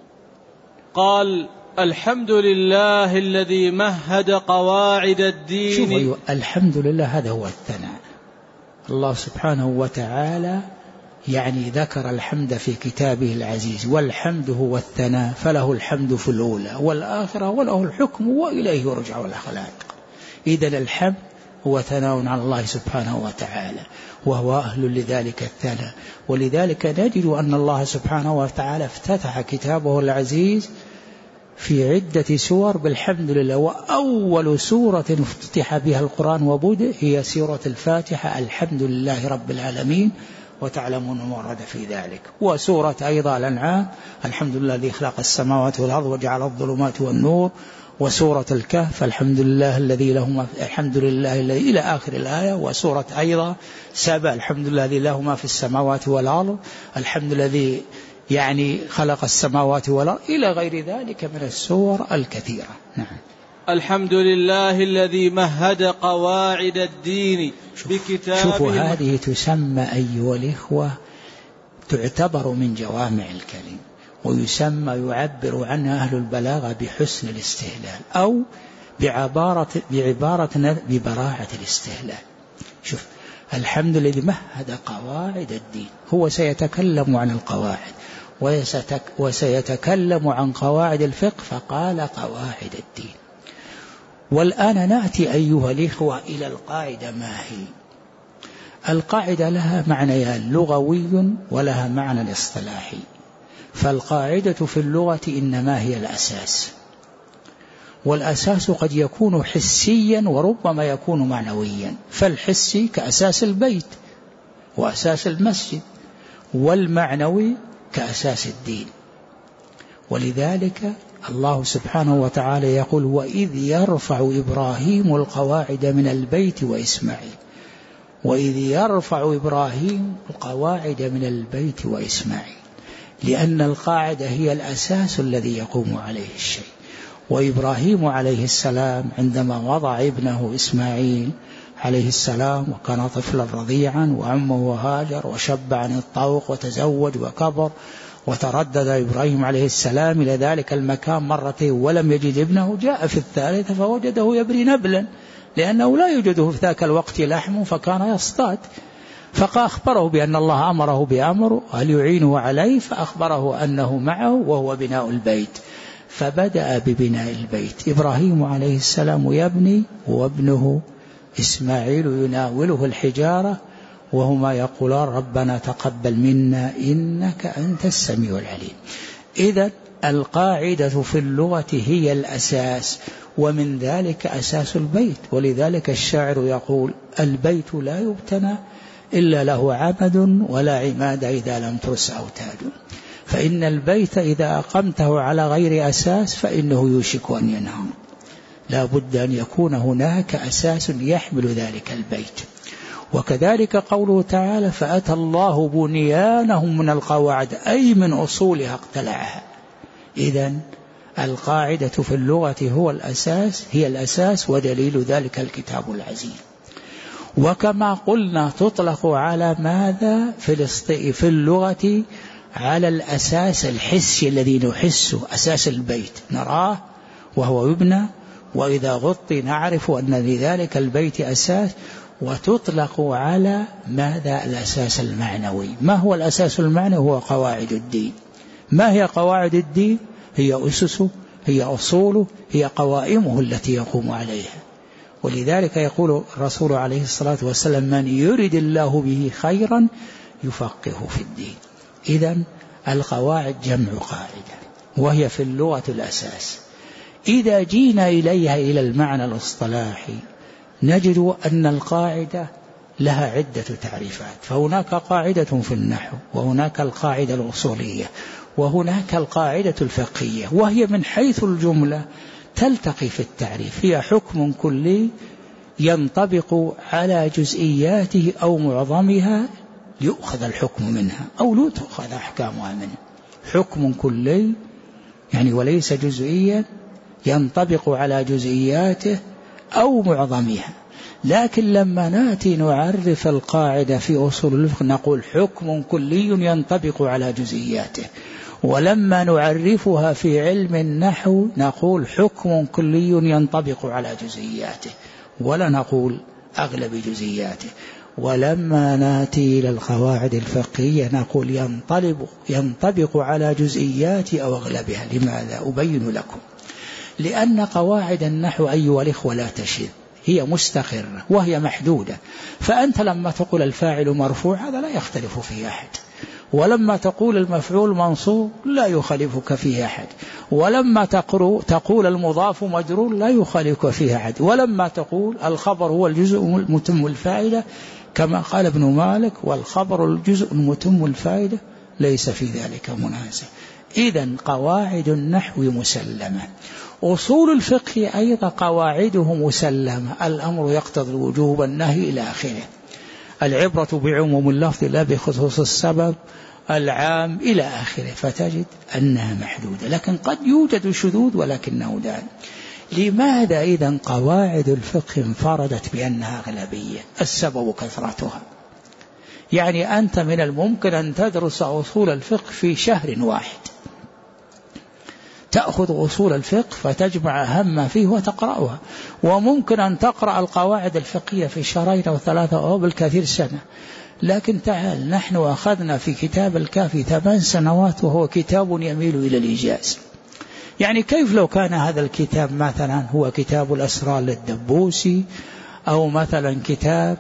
قال: الحمد لله الذي مهد قواعد الدين. شوفوا، الحمد لله هذا هو الثناء. الله سبحانه وتعالى يعني ذكر الحمد في كتابه العزيز، والحمد هو الثناء، فله الحمد في الأولى والآخرة وله الحكم وإليه يرجع الخلائق. إذن الحمد هو ثناء على الله سبحانه وتعالى، وهو أهل لذلك الثناء. ولذلك نجد أن الله سبحانه وتعالى افتتح كتابه العزيز في عدة سور بالحمد لله، وأول سورة افتتح بها القرآن وبدأ هي سورة الفاتحة الحمد لله رب العالمين، وتعلمون المراد في ذلك. وسورة أيضا الأنعام الحمد لله الذي خلق السماوات والأرض وجعل الظلمات والنور، وسورة الكهف الحمد لله الذي له ما الحمد لله الذي إلى آخر الآية. وسورة أيضا سبأ الحمد لله الذي له ما في السماوات والأرض الحمد لله الذي يعني خلق السماوات والأرض إلى غير ذلك من السور الكثيرة. نعم. الحمد لله الذي مهد قواعد الدين بكتابه. شوفوا هذه تسمى أيها الإخوة تعتبر من جوامع الكلم، ويسمى يعبر عنها أهل البلاغة بحسن الاستهلال أو بعبارة بعبارة ببراعة الاستهلال. شوف الحمد لله مهد قواعد الدين، هو سيتكلم عن القواعد وسيتكلم عن قواعد الفقه فقال قواعد الدين. والآن نأتي أيها الإخوة إلى القاعدة. ما هي القاعدة؟ لها معنيان، لغوي ولها معنى اصطلاحي. فالقاعدة في اللغة إنما هي الأساس، والأساس قد يكون حسيا وربما يكون معنويا. فالحسي كأساس البيت وأساس المسجد، والمعنوي كأساس الدين. ولذلك الله سبحانه وتعالى يقول وإذ يرفع إبراهيم القواعد من البيت وإسماعيل، وإذ يرفع إبراهيم القواعد من البيت وإسماعيل، لأن القاعدة هي الأساس الذي يقوم عليه الشيء. وإبراهيم عليه السلام عندما وضع ابنه إسماعيل عليه السلام وكان طفلا رضيعا وعمه هاجر وشب عن الطوق وتزوج وكبر، وتردد إبراهيم عليه السلام إلى ذلك المكان مرتين ولم يجد ابنه، جاء في الثالثة فوجده يبري نبلا، لأنه لا يوجده في ذاك الوقت لحم فكان يصطاد. فأخبره بأن الله أمره بأمر هل يعينه عليه، فأخبره أنه معه وهو بناء البيت. فبدأ ببناء البيت، إبراهيم عليه السلام يبني وابنه إسماعيل يناوله الحجارة، وهما يقولان ربنا تقبل منا إنك أنت السميع العليم. إذن القاعدة في اللغة هي الأساس، ومن ذلك أساس البيت. ولذلك الشاعر يقول البيت لا يبتنى إلا له عمد ولا عماد إذا لم ترس أوتاد. فإن البيت إذا أقمته على غير أساس فإنه يوشك أن ينهار، لا بد أن يكون هناك أساس يحمل ذلك البيت. وكذلك قوله تعالى فأتى الله بنيانهم من القواعد، أي من أصولها اقتلعها. إذن القاعدة في اللغة هو الأساس، هي الأساس، ودليل ذلك الكتاب العزيز. وكما قلنا تطلق على ماذا في اللغة؟ على الأساس الحسي الذي نحسه، أساس البيت نراه وهو يبنى، وإذا غطي نعرف أن لذلك البيت أساس. وتطلق على ماذا؟ الأساس المعنوي. ما هو الأساس المعنوي؟ هو قواعد الدين. ما هي قواعد الدين؟ هي أسسه، هي أصوله، هي قوائمه التي يقوم عليها. ولذلك يقول الرسول عليه الصلاة والسلام من يرد الله به خيرا يفقهه في الدين. إذن القواعد جمع قاعدة، وهي في اللغة الأساس. إذا جينا إليها إلى المعنى الاصطلاحي نجد أن القاعدة لها عدة تعريفات. فهناك قاعدة في النحو، وهناك القاعدة الأصولية، وهناك القاعدة الفقهية، وهي من حيث الجملة تلتقي في التعريف. هي حكم كلي ينطبق على جزئياته أو معظمها ليؤخذ الحكم منها أو لا تؤخذ أحكامها منه. حكم كلي يعني وليس جزئيا، ينطبق على جزئياته أو معظمها. لكن لما نأتي نعرف القاعدة في أصول الفقه نقول حكم كلي ينطبق على جزئياته، ولما نعرفها في علم النحو نقول حكم كلي ينطبق على جزئياته، ولا نقول أغلب جزئياته. ولما نأتي إلى القواعد الفقهية نقول ينطبق, ينطبق على جزئيات أو أغلبها. لماذا؟ أبين لكم. لأن قواعد النحو أيها الإخوة لا تشذ، هي مستقرة وهي محدودة. فأنت لما تقول الفاعل مرفوع هذا لا يختلف فيه أحد، ولما تقول المفعول منصوب لا يخالفك فيه أحد، ولما تقول المضاف مجرور لا يخالفك فيه أحد، ولما تقول الخبر هو الجزء المتم الفائدة كما قال ابن مالك والخبر الجزء المتم الفائدة ليس في ذلك منازع. إذن قواعد النحو مسلمة. أصول الفقه أيضا قواعده مسلمة، الأمر يقتضي الوجوب النهي إلى آخره، العبرة بعموم اللفظ لا بخصوص السبب العام إلى آخره، فتجد أنها محدودة. لكن قد يوجد شذوذ ولكنه دال. لماذا إذن قواعد الفقه انفردت بأنها أغلبية؟ السبب كثرتها. يعني أنت من الممكن أن تدرس أصول الفقه في شهر واحد، تأخذ أصول الفقه فتجمع أهم فيه وتقرأها، وممكن أن تقرأ القواعد الفقهية في شهرين أو ثلاثة أو بالكثير سنة. لكن تعال، نحن أخذنا في كتاب الكافي ثمان سنوات وهو كتاب يميل إلى الإيجاز. يعني كيف لو كان هذا الكتاب مثلا هو كتاب الأسرار للدبوسي، أو مثلا كتاب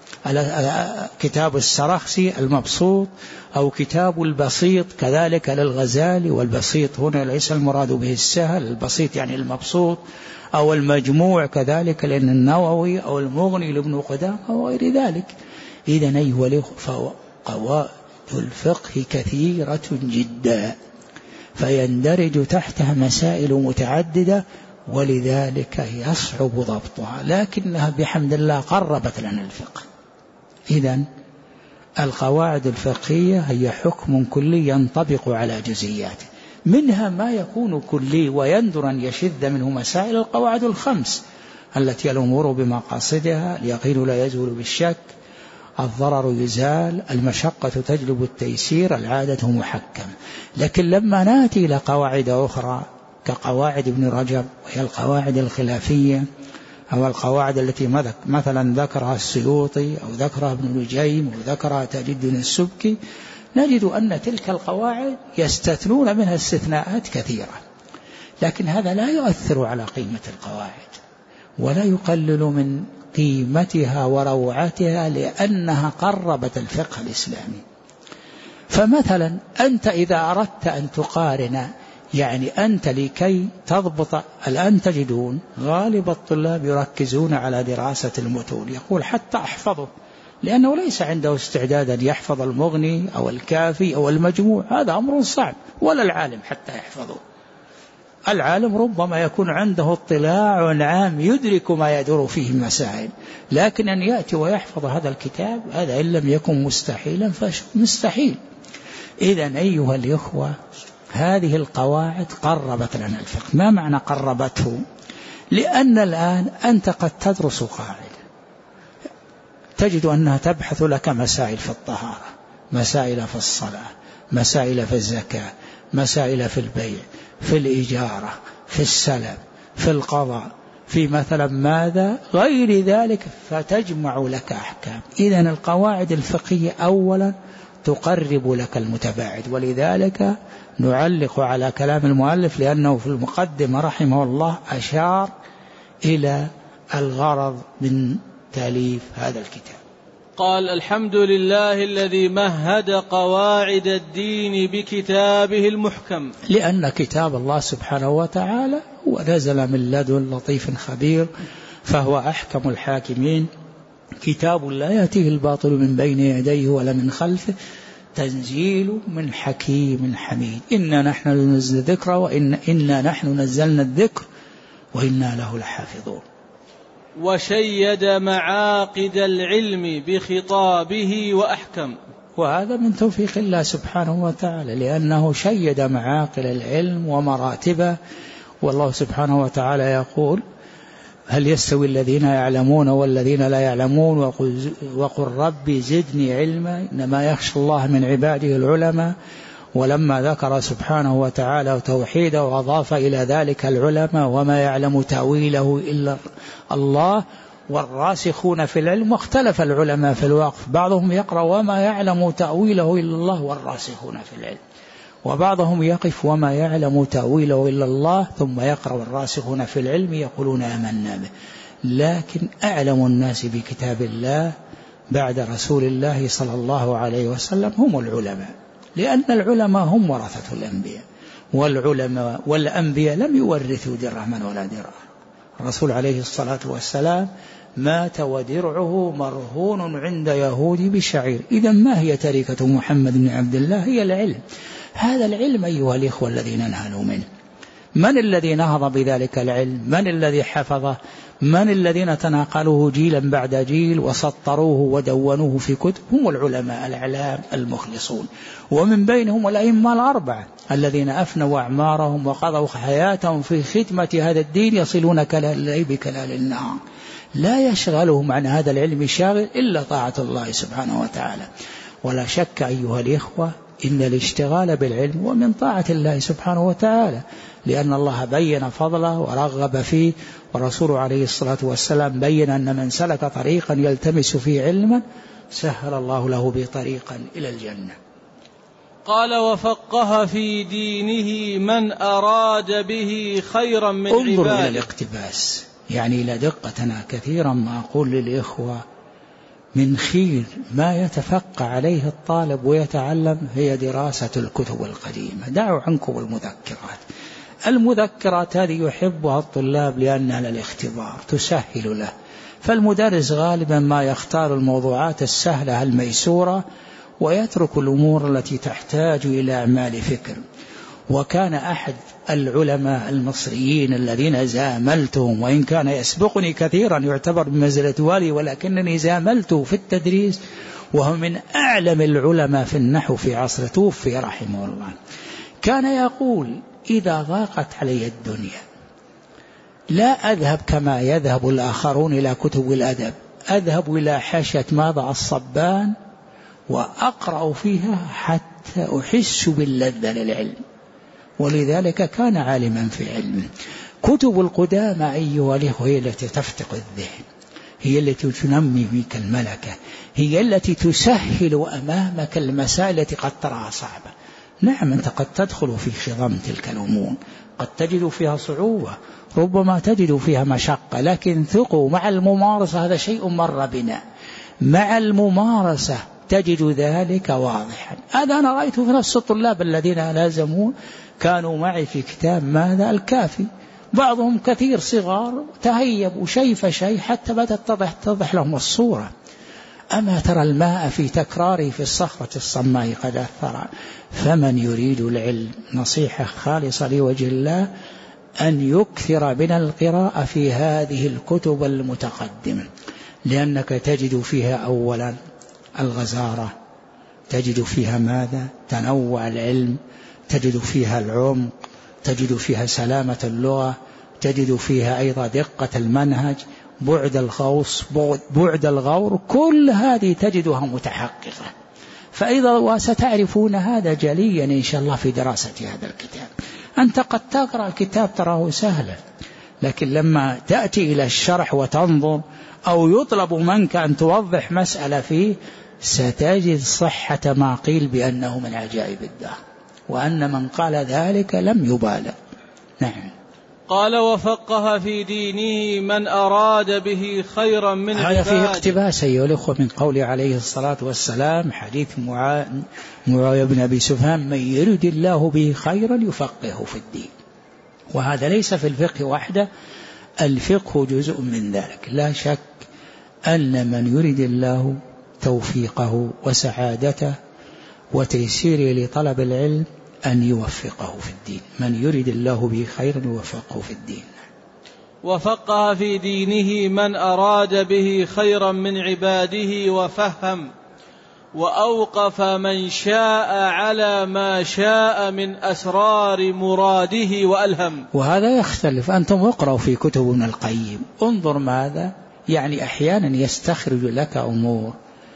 كتاب السرخسي المبسوط، أو كتاب البسيط كذلك للغزالي، والبسيط هنا ليس المراد به السهل، البسيط يعني المبسوط، أو المجموع كذلك لأن النووي، أو المغني لابن قدامة أو غير ذلك. إذن أيها الأخوة قواعد الفقه كثيرة جدا، فيندرج تحتها مسائل متعددة، ولذلك يصعب ضبطها، لكنها بحمد الله قربت لنا الفقه. إذن القواعد الفقهية هي حكم كلي ينطبق على جزئياته، منها ما يكون كلي ويندر أن يشذ منه مسائل. القواعد الخمس التي الأمور بمقاصدها، اليقين لا يزول بالشك، الضرر يزال، المشقة تجلب التيسير، العادة محكم. لكن لما نأتي إلى قواعد أخرى كقواعد ابن رجب وهي القواعد الخلافية، أو القواعد التي مثلا ذكرها السيوطي أو ذكرها ابن نجيم أو ذكرها تاج الدين السبكي، نجد أن تلك القواعد يستثنون منها استثناءات كثيرة، لكن هذا لا يؤثر على قيمة القواعد ولا يقلل من قيمتها وروعتها، لأنها قربت الفقه الإسلامي. فمثلا أنت إذا أردت أن تقارن، يعني أنت لكي تضبط، الآن تجدون غالب الطلاب يركزون على دراسة المتون، يقول حتى أحفظه، لأنه ليس عنده استعداد أن يحفظ المغني أو الكافي أو المجموع، هذا أمر صعب، ولا العالم حتى يحفظه. العالم ربما يكون عنده اطلاع عام يدرك ما يدور فيه مسائل، لكن أن يأتي ويحفظ هذا الكتاب هذا إن لم يكن مستحيلا فمستحيل. إذن أيها الإخوة هذه القواعد قربت لنا الفقه. ما معنى قربته؟ لأن الآن أنت قد تدرس قاعدة تجد أنها تبحث لك مسائل في الطهارة، مسائل في الصلاة، مسائل في الزكاة، مسائل في البيع، في الإجارة، في السلم، في القضاء، في مثلا ماذا غير ذلك، فتجمع لك أحكام. إذن القواعد الفقهية أولا تقرب لك المتباعد، ولذلك نعلق على كلام المؤلف لأنه في المقدمة رحمه الله أشار إلى الغرض من تأليف هذا الكتاب. قال: الحمد لله الذي مهد قواعد الدين بكتابه المحكم. لأن كتاب الله سبحانه وتعالى هو نزل من لدن لطيف خبير، فهو أحكم الحاكمين، كتاب لا يأتيه الباطل من بين يديه ولا من خلفه، تنزيل من حكيم حميد. إنا نحن ننزل الذكر وإن إنا نحن نزلنا الذكر وإنا له لحافظون. وشيد معاقد العلم بخطابه وأحكم. وهذا من توفيق الله سبحانه وتعالى، لأنه شيد معاقل العلم ومراتبه. والله سبحانه وتعالى يقول: هل يستوي الذين يعلمون والذين لا يعلمون وقل, وقل ربي زدني علما إنما يخشى الله من عباده العلماء. ولما ذكر سبحانه وتعالى توحيده وأضاف إلى ذلك العلماء وما يعلم تأويله إلا الله والراسخون في العلم. واختلف العلماء في الوقف، بعضهم يقرأ وما يعلم تأويله إلا الله والراسخون في العلم، وبعضهم يقف وما يعلم تأويله إلا الله ثم يقرأ الراسخون في العلم يقولون آمنا به. لكن أعلم الناس بكتاب الله بعد رسول الله صلى الله عليه وسلم هم العلماء، لأن العلماء هم ورثة الأنبياء، والعلماء والأنبياء لم يورثوا درهما ولا درهم. الرسول عليه الصلاة والسلام مات ودرعه مرهون عند يهودي بشعير. إذا ما هي تركة محمد بن عبد الله؟ هي العلم. هذا العلم أيها الإخوة الذين نهلوا منه. من الذي نهض بذلك العلم؟ من الذي حفظه؟ من الذين تناقلوه جيلا بعد جيل وسطروه ودونوه في كتب؟ هم العلماء الأعلام المخلصون، ومن بينهم الأئمة الأربعة الذين أفنوا أعمارهم وقضوا حياتهم في خدمة هذا الدين، يصلون كالليل بكلال النهار، لا يشغلهم عن هذا العلم شاغل إلا طاعة الله سبحانه وتعالى. ولا شك أيها الإخوة إن الاشتغال بالعلم ومن طاعة الله سبحانه وتعالى، لأن الله بين فضله ورغب فيه، ورسول عليه الصلاة والسلام بين أن من سلك طريقا يلتمس فيه علما سهل الله له به طريقا إلى الجنة. قال: وفقه في دينه من أراد به خيرا من عباده. انظر إلى الاقتباس، يعني إلى دقتنا. كثيرا ما أقول للإخوة من خير ما يتفقه عليه الطالب ويتعلم هي دراسة الكتب القديمة. دعوا عنكم المذكرات. المذكرات هذه يحبها الطلاب لأنها للاختبار تسهل له، فالمدرس غالبا ما يختار الموضوعات السهلة الميسورة ويترك الأمور التي تحتاج إلى أعمال فكر. وكان أحد العلماء المصريين الذين زاملتهم، وإن كان يسبقني كثيرا يعتبر بمنزلة والي، ولكنني زاملته في التدريس، وهو من أعلم العلماء في النحو في عصر، توفي رحمه الله. كان يقول: إذا ضاقت علي الدنيا لا أذهب كما يذهب الآخرون إلى كتب الأدب، أذهب إلى حاشية ماضع الصبان وأقرأ فيها حتى أحس باللذة للعلم. ولذلك كان عالما في علمه. كتب القدامى أيها الأخوة هي التي تفتق الذهن، هي التي تنمي بك الملكة، هي التي تسهل أمامك المسائل التي قد تراها صعبة. نعم، أنت قد تدخل في خضم تلك الأمور، قد تجد فيها صعوبة، ربما تجد فيها مشقة، لكن ثقوا مع الممارسة. هذا شيء مر بنا، مع الممارسة تجد ذلك واضحا. هذا أنا رأيته في نفس الطلاب الذين لازمون كانوا معي في كتاب ماذا الكافي، بعضهم كثير صغار تهيبوا شيء فشيء حتى بدأت تضح, تضح لهم الصورة. أما ترى الماء في تكراره في الصخرة الصماء قد أثر. فمن يريد العلم، نصيحة خالصة لوجه الله، أن يكثر من القراءة في هذه الكتب المتقدمة، لأنك تجد فيها أولا الغزارة، تجد فيها ماذا؟ تنوع العلم، تجد فيها العمق، تجد فيها سلامة اللغة، تجد فيها أيضا دقة المنهج، بعد الغوص، بعد الغور، كل هذه تجدها متحققة. فإذا وستعرفون هذا جليا إن شاء الله في دراسة هذا الكتاب. أنت قد تقرأ الكتاب تراه سهلا، لكن لما تأتي إلى الشرح وتنظر أو يطلب منك أن توضح مسألة فيه ستجد صحة ما قيل بأنه من عجائب الدهر، وأن من قال ذلك لم يبالغ. نعم. قال: وفقه في دينه من أراد به خيرا من عباده. هذا فيه اقتباس أيها الأخوة من قوله عليه الصلاة والسلام، حديث معاوية بن أبي سفيان: من يرد الله به خيرا يفقهه في الدين. وهذا ليس في الفقه وحده، الفقه جزء من ذلك. لا شك أن من يرد الله توفيقه وسعادته وتيسيره لطلب العلم أن يوفقه في الدين. من يرد الله به خيرا يوفقه في الدين. وفقه في دينه من أراد به خيرا من عباده وفهم، وأوقف من شاء على ما شاء من أسرار مراده وألهم. وهذا يختلف. أنتم اقرأوا في كتب ابن القيم، انظر ماذا يعني. أحيانا يستخرج لك أمور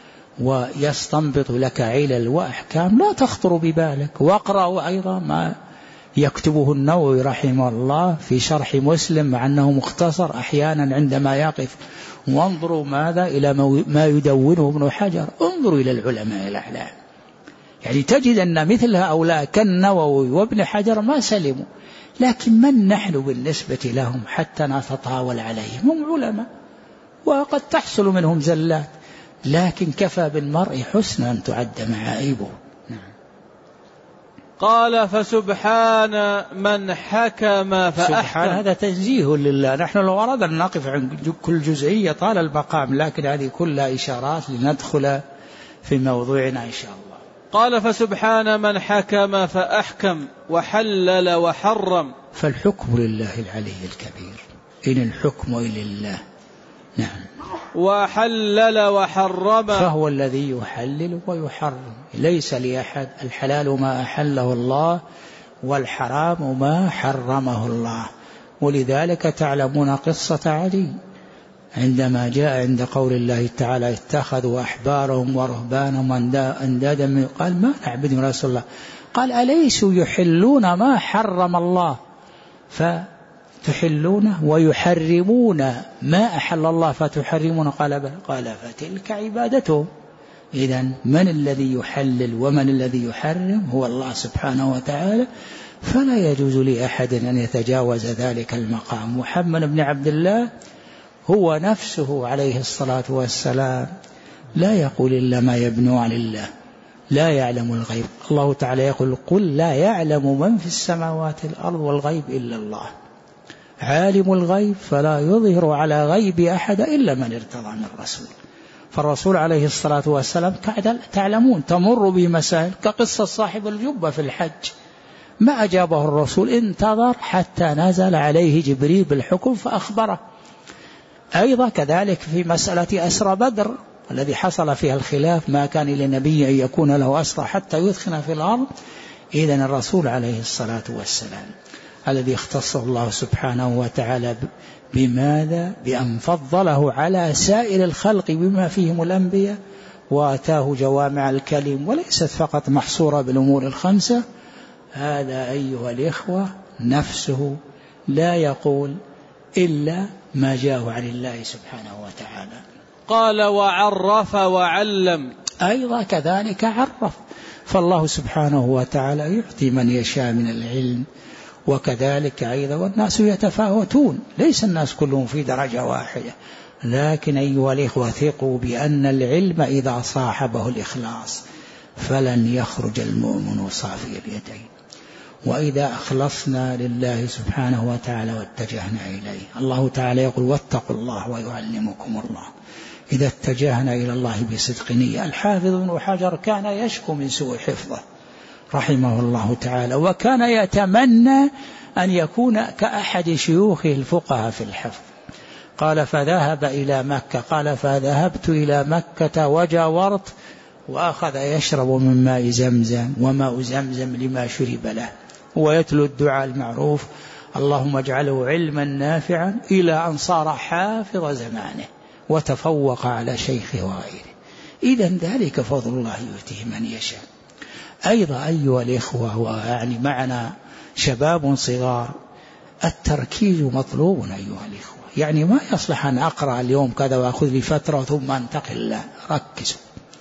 ويستنبط لك علل وأحكام لا تخطر ببالك. واقرأوا أيضا ما يكتبه النووي رحمه الله في شرح مسلم، مع أنه مختصر أحيانا عندما يقف. وانظروا ماذا إلى ما يدونه ابن حجر. انظروا إلى العلماء الأعلام، يعني تجد أن مثل هؤلاء كالنووي وابن حجر ما سلموا. لكن من نحن بالنسبة لهم حتى نتطاول عليهم؟ هم علماء وقد تحصل منهم زلات، لكن كفى بالمرء حسنا أن تعد معايبه. نعم. قال فسبحان من حكم فأحكم. سبحان هذا تنزيه لله. نحن لو أردنا أن نقف عند كل جزئية طال المقام، لكن هذه كلها إشارات لندخل في موضوعنا إن شاء الله. قال فسبحان من حكم فأحكم وحلل وحرم. فالحكم لله العلي الكبير، إن الحكم إلا لله. نعم. وحلل وحرم، فهو الذي يحلل ويحرم، ليس لأحد. الحلال ما أحله الله والحرام ما حرمه الله. ولذلك تعلمون قصة علي عندما جاء عند قول الله تعالى اتخذوا أحبارهم ورهبانهم أندادا، قال ما نعبدهم يا رسول الله، قال أليسوا يحلون ما حرم الله فتحلونه ويحرمون ما أحل الله فتحرمون؟ قال بل. قال فتلك عبادتهم. إذن من الذي يحلل ومن الذي يحرم؟ هو الله سبحانه وتعالى، فلا يجوز لأحد أن يتجاوز ذلك المقام. محمد بن عبد الله هو نفسه عليه الصلاة والسلام لا يقول إلا ما يبنو عن الله، لا يعلم الغيب. الله تعالى يقول قل لا يعلم من في السماوات والأرض والغيب إلا الله، عالم الغيب فلا يظهر على غيب أحد إلا من ارتضى من الرسول. فالرسول عليه الصلاة والسلام تعلمون تمر به مسائل كقصة صاحب الجبة في الحج، ما أجابه الرسول، انتظر حتى نزل عليه جبريل بالحكم فأخبره. أيضا كذلك في مسألة أسرى بدر الذي حصل فيها الخلاف، ما كان لنبي أن يكون له أسرى حتى يثخن في الأرض. إذن الرسول عليه الصلاة والسلام الذي اختصه الله سبحانه وتعالى بماذا؟ بأن فضله على سائر الخلق بما فيهم الأنبياء، وآتاه جوامع الكلم وليست فقط محصورة بالأمور الخمسة. هذا أيها الإخوة نفسه لا يقول إلا ما جاءه عن الله سبحانه وتعالى. قال وعرف وعلم، أيضا كذلك عرف. فالله سبحانه وتعالى يعطي من يشاء من العلم، وكذلك أيضا والناس يتفاوتون، ليس الناس كلهم في درجة واحدة. لكن أيها الإخوة ثقوا بأن العلم إذا صاحبه الإخلاص فلن يخرج المؤمن صافي اليدين. وإذا أخلصنا لله سبحانه وتعالى واتجهنا إليه، الله تعالى يقول واتقوا الله ويعلمكم الله. إذا اتجهنا إلى الله بصدق نية. الحافظ ابن حجر كان يشكو من سوء حفظه رحمه الله تعالى، وكان يتمنى أن يكون كأحد شيوخه الفقهاء في الحفظ. قال فذهب إلى مكة، قال فذهبت إلى مكة وجاورت، وأخذ يشرب من ماء زمزم، وماء زمزم لما شرب له، ويتلو الدعاء المعروف اللهم اجعله علما نافعا، إلى أن صار حافظ زمانه وتفوق على شيخه وغيره. إذن ذلك فضل الله يؤتيه من يشاء. أيضا أيها الإخوة، ويعني معنا شباب صغار، التركيز مطلوب أيها الإخوة. يعني ما يصلح أن أقرأ اليوم كذا وأخذ لي فترة ثم أنتقل، لا، ركزوا.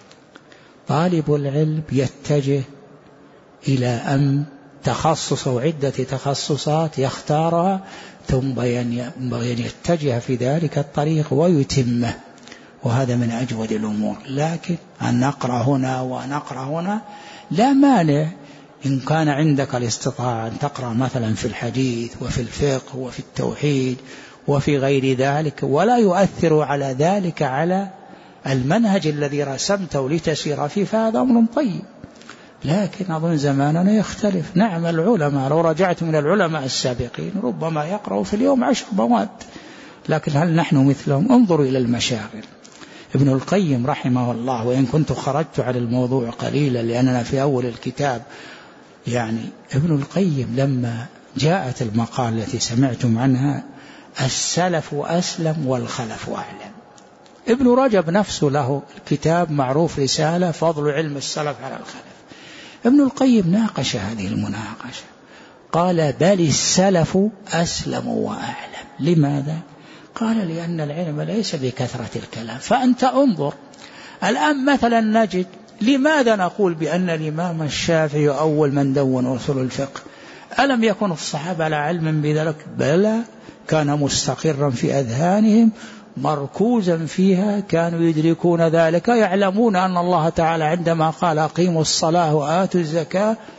طالب العلم يتجه إلى أن تخصص عدة تخصصات يختارها، ثم ينبغي أن يتجه في ذلك الطريق ويتمه، وهذا من أجود الأمور. لكن أن نقرأ هنا ونقرأ هنا لا مانع، إن كان عندك الاستطاعة أن تقرأ مثلا في الحديث وفي الفقه وفي التوحيد وفي غير ذلك، ولا يؤثر على ذلك على المنهج الذي رسمته لتسير فيه، فهذا أمر طيب. لكن أظن زماننا يختلف. نعم العلماء لو رجعت من العلماء السابقين ربما يقرأوا في اليوم عشر مواد، لكن هل نحن مثلهم؟ انظروا إلى المشاغل. ابن القيم رحمه الله، وإن كنت خرجت على الموضوع قليلا لأننا في أول الكتاب، يعني ابن القيم لما جاءت المقالة التي سمعتم عنها السلف أسلم والخلف أعلم، ابن رجب نفسه له الكتاب معروف رسالة فضل علم السلف على الخلف. ابن القيم ناقش هذه المناقشة، قال بل السلف أسلم وأعلم. لماذا؟ قال لأن العلم ليس بكثرة الكلام. فأنت انظر الآن مثلا نجد، لماذا نقول بأن الإمام الشافعي أول من دون أصول الفقه؟ ألم يكن الصحابة على علم بذلك؟ بلى، كان مستقرا في أذهانهم مركوزا فيها، كانوا يدركون ذلك، يعلمون أن الله تعالى عندما قال أقيموا الصلاة وآتوا الزكاة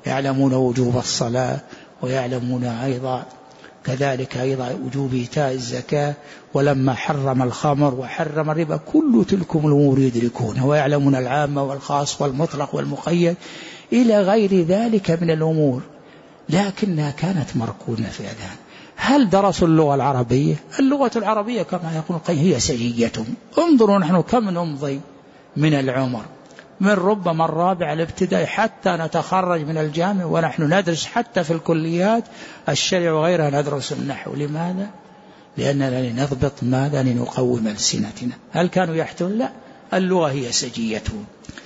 يعلمون وجوب الصلاة، ويعلمون أيضا كذلك أيضا وجوب إيتاء الزكاة، ولما حرم الخمر وحرم الربا كل تلكم الأمور يدركونه، ويعلمون العامة والخاص والمطلق والمقيد إلى غير ذلك من الأمور، لكنها كانت مركونة في أذهان. هل درسوا اللغة العربية؟ اللغة العربية كما يقول القيم هي سجية. انظروا نحن كم نمضي من العمر، من ربما الرابع الابتدائي حتى نتخرج من الجامعة ونحن ندرس حتى في الكليات الشرع وغيرها ندرس النحو. لماذا؟ لأننا لنضبط ماذا؟ لنقوم ألسنتنا. هل كانوا يحتون؟ لا، اللغة هي سجيتهم.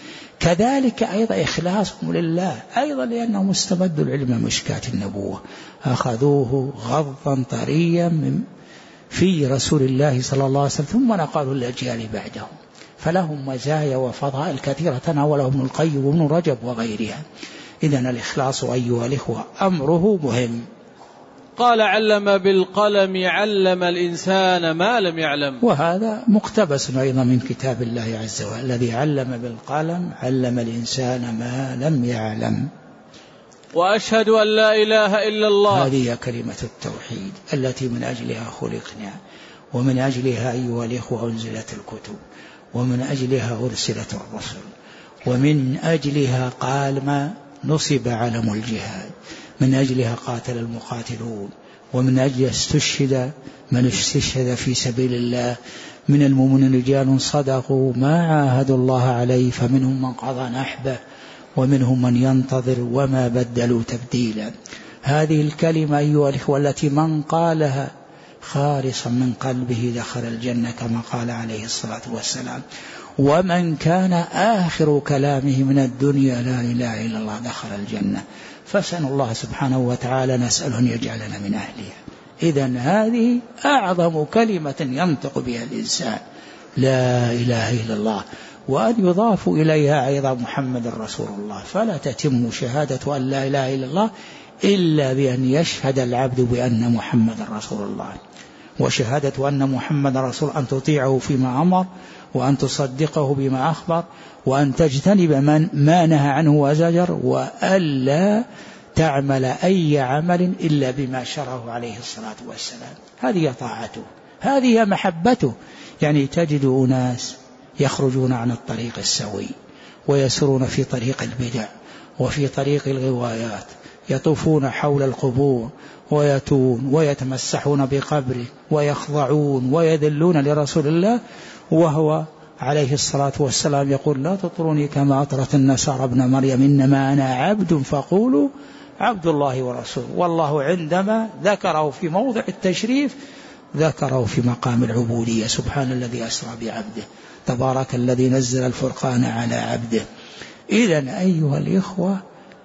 كذلك أيضا إخلاصهم لله أيضا، لأنهم استمدوا العلم مشكاة النبوة، أخذوه غضا طريا من في رسول الله صلى الله عليه وسلم ثم نقلوا الأجيال بعدهم، فلهم مزايا وفضائل كثيرة تناوله ابن القيم وابن رجب وغيرها. إذن الإخلاص أيها الإخوة أمره مهم. قال علم بالقلم علم الإنسان ما لم يعلم، وهذا مقتبس أيضا من كتاب الله عز وجل، الذي علم بالقلم علم الإنسان ما لم يعلم. وأشهد أن لا إله إلا الله، هذه كلمة التوحيد التي من أجلها خلقنا، ومن أجلها أيها الإخوة أنزلت الكتب، ومن أجلها أرسلت الرسل، ومن أجلها قال ما نصب علم الجهاد، من أجلها قاتل المقاتلون، ومن أجلها استشهد من استشهد في سبيل الله. من المؤمنين رجال صدقوا ما عاهدوا الله عليه فمنهم من قضى نحبه ومنهم من ينتظر وما بدلوا تبديلا. هذه الكلمة أيها الإخوة التي من قالها خالصا من قلبه دخل الجنة كما قال عليه الصلاة والسلام، ومن كان آخر كلامه من الدنيا لا إله إلا الله دخل الجنة. فسأل الله سبحانه وتعالى نسأله أن يجعلنا من أهلها. إذن هذه أعظم كلمة ينطق بها الإنسان، لا إله إلا الله، وأن يضاف إليها أيضا محمد رسول الله. فلا تتم شهادة أن لا إله إلا الله إلا بأن يشهد العبد بأن محمد رسول الله. وشهادة أن محمد رسول أن تطيعه فيما أمر، وأن تصدقه بما أخبر، وأن تجتنب من ما نهى عنه وزجر، وألا تعمل أي عمل إلا بما شرعه عليه الصلاة والسلام. هذه طاعته، هذه محبته. يعني تجد أناس يخرجون عن الطريق السوي ويسرون في طريق البدع وفي طريق الغوايات، يطوفون حول القبور ويتون ويتمسحون بقبره ويخضعون ويذلون لرسول الله، وهو عليه الصلاة والسلام يقول لا تطروني كما أطرت النصارى ابن مريم إنما أنا عبد فقولوا عبد الله ورسوله. والله عندما ذكره في موضع التشريف ذكره في مقام العبودية. سبحان الذي أسرى بعبده، تبارك الذي نزل الفرقان على عبده. إذن أيها الإخوة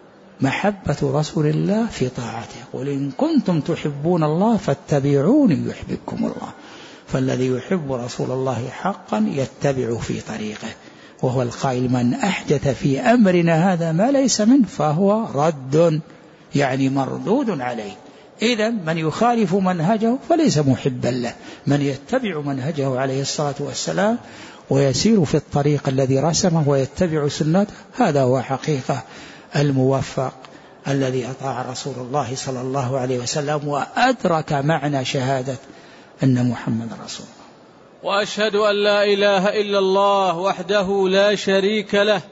محبة رسول الله في طاعته، قل إن كنتم تحبون الله فاتبعوني يحببكم الله. فالذي يحب رسول الله حقا يتبع في طريقه، وهو القائل من أحدث في أمرنا هذا ما ليس منه فهو رد، يعني مردود عليه. إذن من يخالف منهجه فليس محبا له. من يتبع منهجه عليه الصلاة والسلام ويسير في الطريق الذي رسمه ويتبع سنته، هذا هو حقيقة الموفق الذي أطاع رسول الله صلى الله عليه وسلم وأدرك معنى شهادة أن محمد رسول الله. وأشهد أن لا إله إلا الله وحده لا شريك له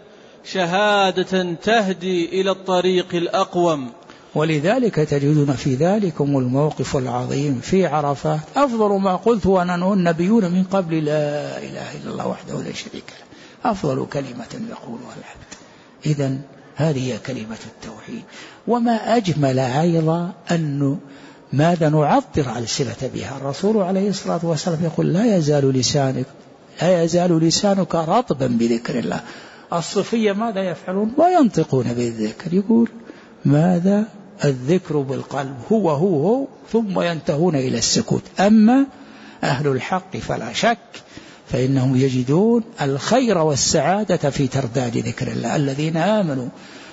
شهادة تهدي إلى الطريق الأقوم. ولذلك تجدون في ذلكم الموقف العظيم في عرفات أفضل ما قلت وأنا النبيون من قبل لا إله إلا الله وحده لا شريك له، أفضل كلمة يقولها العبد. إذن هذه كلمة التوحيد. وما أجمل أيضا أنه ماذا نعطر على الصلة بها. الرسول عليه الصلاة والسلام يقول لا يزال لسانك لا يزال لسانك رطبا بذكر الله. الصوفية ماذا يفعلون؟ وينطقون بالذكر، يقول ماذا الذكر بالقلب هو هو هو ثم ينتهون إلى السكوت. أما أهل الحق فلا شك فإنهم يجدون الخير والسعادة في ترداد ذكر الله. الذين آمنوا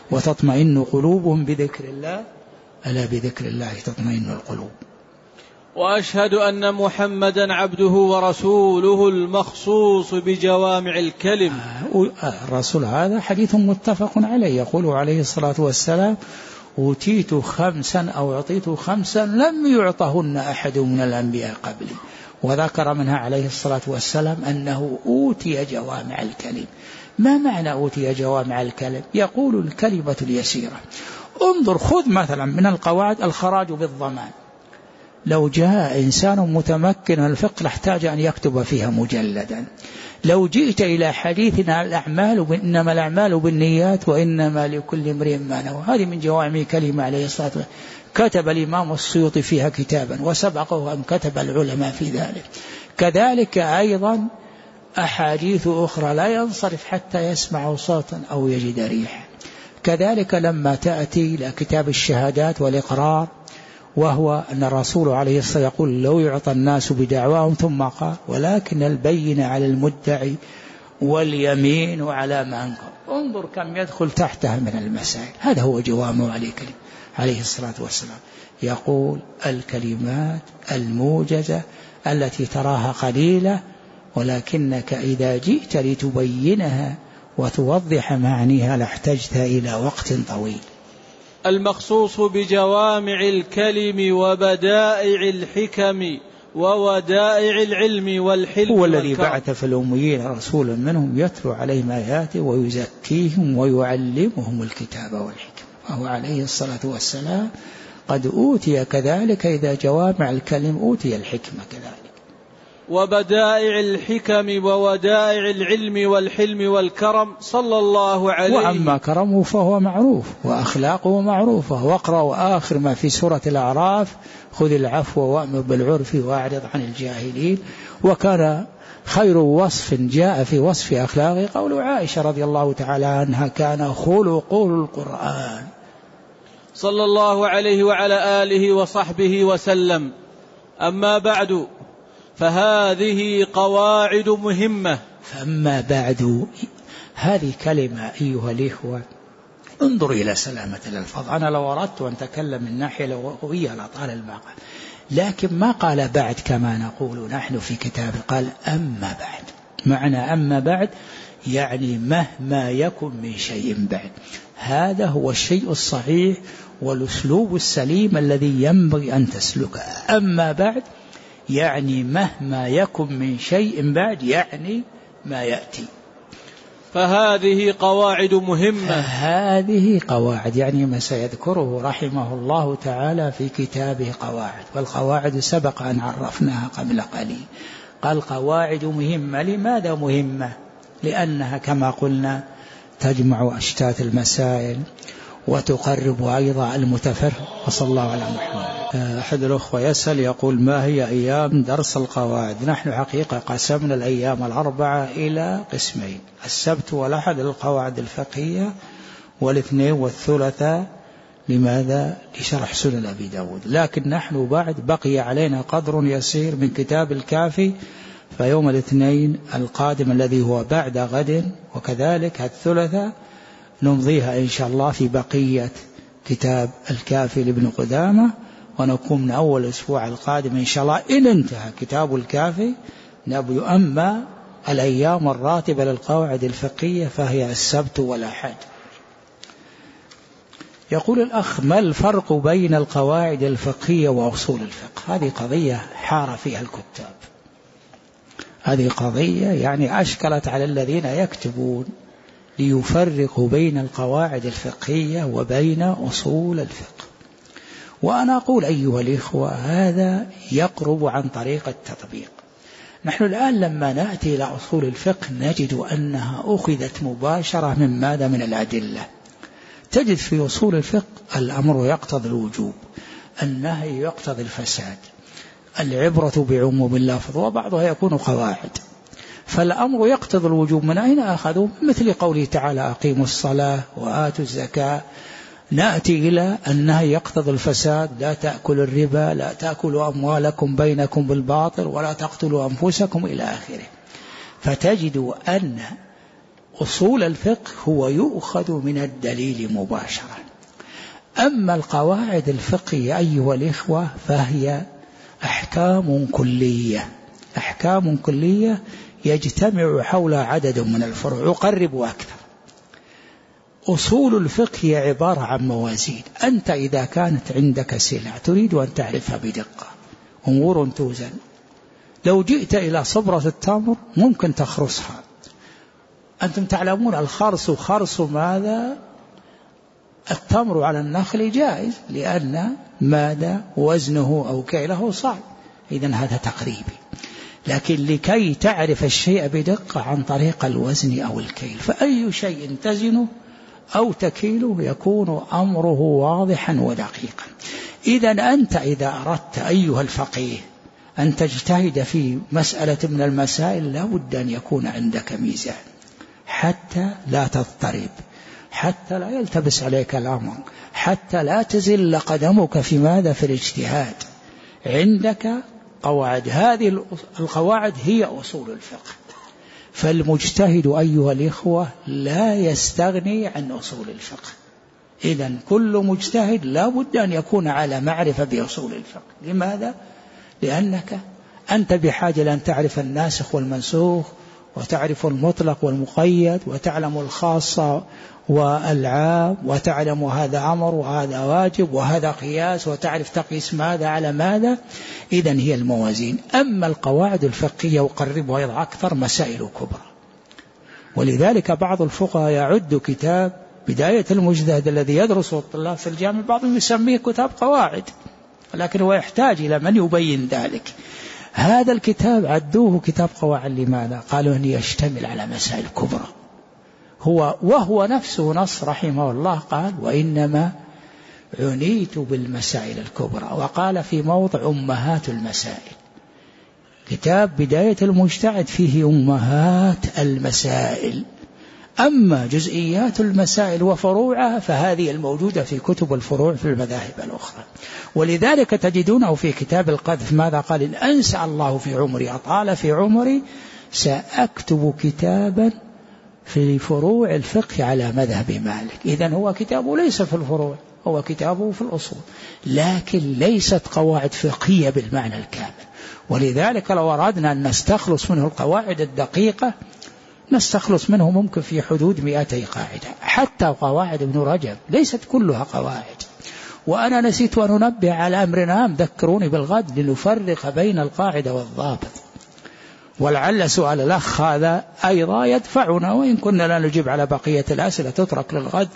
وتطمئن قلوبهم بذكر الله ألا بذكر الله تطمئن القلوب. وأشهد أن محمدا عبده ورسوله المخصوص بجوامع الكلم. الرسول هذا حديث متفق عليه، يقول عليه الصلاة والسلام: أوتيت خمسا أو أعطيت خمسا لم يعطهن أحد من الأنبياء قبلي. وذكر منها عليه الصلاة والسلام أنه أوتي جوامع الكلم. ما معنى أوتي جوامع الكلم؟ يقول الكلمة اليسيرة. انظر، خذ مثلا من القواعد الخراج بالضمان. لو جاء إنسان متمكن من الفقه لاحتاج أن يكتب فيها مجلدا. لو جئت إلى حديثنا الأعمال إنما الأعمال بالنيات وإنما لكل امرئ ما نوى، هذه من جوامع كلمة عليه الصلاة والسلام. كتب الإمام السيوطي فيها كتابا وسبقه أن كتب العلماء في ذلك. كذلك أيضا أحاديث أخرى لا ينصرف حتى يسمع صوتا أو يجد ريحا. كذلك لما تأتي إلى كتاب الشهادات والإقرار، وهو أن الرسول عليه الصلاة والسلام يقول: لو يعطى الناس بدعواهم، ثم قال: ولكن البينة على المدعي واليمين على من أنكر. انظر كم يدخل تحتها من المسائل. هذا هو جوامع عليك عليه الصلاة والسلام. يقول: الكلمات الموجزة التي تراها قليلة، ولكنك إذا جئت لتبينها وتوضح معانيها لاحتجت إلى وقت طويل. المخصوص بجوامع الكلم وبدائع الحكم وودائع العلم والحلم هو الذي بعث في الأميين رسولا منهم يتلو عليهم آياته ويزكيهم ويعلمهم الكتاب والحكمة. وهو عليه الصلاة والسلام قد أوتي كذلك إذا جوامع الكلم أوتي الحكمة كذلك. وبدائع الحكم وودائع العلم والحلم والكرم صلى الله عليه. وأما كرمه فهو معروف وأخلاقه معروفة. واقرأ آخر ما في سورة الأعراف: خذ العفو وأمر بالعرف وأعرض عن الجاهلين. وكان خير وصف جاء في وصف أخلاقه قول عائشة رضي الله تعالى عنها: كان خلقه القرآن. صلى الله عليه وعلى آله وصحبه وسلم. أما بعد، فهذه قواعد مهمة. فأما بعد، هذه كلمة أيها الإخوة، انظر إلى سلامة الألفاظ. أنا لو أردت أن أتكلم من ناحية لغوية لطال المقام، لكن ما قال بعد كما نقول نحن في كتاب، قال أما بعد. معنى أما بعد يعني مهما يكن من شيء بعد. هذا هو الشيء الصحيح والأسلوب السليم الذي ينبغي أن تسلكه. أما بعد يعني مهما يكن من شيء بعد، يعني ما يأتي. فهذه قواعد مهمة. هذه قواعد يعني ما سيذكره رحمه الله تعالى في كتابه قواعد. والقواعد سبق أن عرفناها قبل قليل. قال قواعد مهمة. لماذا مهمة؟ لأنها كما قلنا تجمع أشتات المسائل وتقرب أيضا المتفرق. وصلى الله على محمد. أحد الأخوة يسأل يقول: ما هي أيام درس القواعد؟ نحن حقيقة قسمنا الأيام الأربعة إلى قسمين: السبت والأحد للقواعد الفقهية، والاثنين والثلاثاء لماذا؟ لشرح سنن أبي داود. لكن نحن بعد بقي علينا قدر يسير من كتاب الكافي، فيوم الاثنين القادم الذي هو بعد غد وكذلك الثلاثاء نمضيها إن شاء الله في بقية كتاب الكافي لابن قدامة، ونكون من أول الأسبوع القادم إن شاء الله إن انتهى كتاب الكافي نبي. أما الأيام الراتبة للقواعد الفقهية فهي السبت والأحد. يقول الأخ: ما الفرق بين القواعد الفقهية وأصول الفقه؟ هذه قضية حار فيها الكتاب. هذه قضية يعني أشكلت على الذين يكتبون ليفرقوا بين القواعد الفقهية وبين أصول الفقه. وأنا أقول أيها الإخوة هذا يقرب عن طريق التطبيق. نحن الآن لما نأتي إلى أصول الفقه نجد أنها أخذت مباشرة من ماذا؟ من الأدلة. تجد في أصول الفقه الأمر يقتضي الوجوب، النهي يقتضي الفساد، العبرة بعموم اللفظ، وبعضها يكون قواعد. فالأمر يقتضي الوجوب من أين أخذوا؟ مثل قوله تعالى: أقيموا الصلاة وآتوا الزكاة. نأتي إلى النهي يقتضي الفساد: لا تأكلوا الربا، لا تأكلوا أموالكم بينكم بالباطل، ولا تقتلوا أنفسكم إلى آخره. فتجد أن أصول الفقه هو يؤخذ من الدليل مباشرة. أما القواعد الفقهية أيها الإخوة فهي أحكام كلية، أحكام كلية يجتمع حولها عدد من الفروع يقرب أكثر. أصول الفقه هي عبارة عن موازين. أنت إذا كانت عندك سلع تريد أن تعرفها بدقة، أمور توزن، لو جئت إلى صبرة التمر ممكن تخرصها. أنتم تعلمون الخرص خرص ماذا؟ التمر على النخل جائز لأن ماذا وزنه أو كيله صعب، إذن هذا تقريبي. لكن لكي تعرف الشيء بدقة عن طريق الوزن أو الكيل، فأي شيء تزنه أو تكيله يكون أمره واضحا ودقيقا. إذن أنت إذا أردت أيها الفقيه أن تجتهد في مسألة من المسائل لا بد أن يكون عندك ميزان حتى لا تضطرب، حتى لا يلتبس عليك الأمر، حتى لا تزل قدمك في ماذا؟ في الاجتهاد. عندك قواعد، هذه القواعد هي أصول الفقه. فالمجتهد أيها الإخوة لا يستغني عن أصول الفقه. إذن كل مجتهد لا بد أن يكون على معرفة بأصول الفقه. لماذا؟ لأنك أنت بحاجة لأن تعرف الناسخ والمنسوخ، وتعرف المطلق والمقيد، وتعلم الخاصة والعام، وتعلم هذا أمر وهذا واجب وهذا قياس، وتعرف تقيس ماذا على ماذا. إذن هي الموازين. أما القواعد الفقهية وقربها أيضا أكثر مسائل كبرى. ولذلك بعض الفقهاء يعد كتاب بداية المجتهد الذي يدرس الطلاب في الجامعة بعضهم يسميه كتاب قواعد، لكن هو يحتاج إلى من يبين ذلك. هذا الكتاب عدوه كتاب قواعد. لماذا؟ قالوا أنه يشتمل على مسائل كبرى. هو وهو نفسه نص رحمه الله قال وإنما عنيت بالمسائل الكبرى، وقال في موضع أمهات المسائل. كتاب بداية المجتهد فيه أمهات المسائل. أما جزئيات المسائل وفروعها فهذه الموجودة في كتب الفروع في المذاهب الأخرى. ولذلك تجدونه في كتاب القذف ماذا قال؟ إن أنسى الله في عمري أطال في عمري سأكتب كتابا في فروع الفقه على مذهب مالك. إذن هو كتابه ليس في الفروع، هو كتابه في الأصول، لكن ليست قواعد فقهية بالمعنى الكامل. ولذلك لو أردنا أن نستخلص منه القواعد الدقيقة نستخلص منه ممكن في حدود مئتي قاعدة. حتى قواعد ابن رجب ليست كلها قواعد. وأنا نسيت أن أنبه على أمر هام، ذكروني بالغد لنفرق بين القاعدة والضابط. ولعل سؤال الأخ هذا أيضا يدفعنا، وإن كنا لا نجيب على بقية الأسئلة تترك للغد.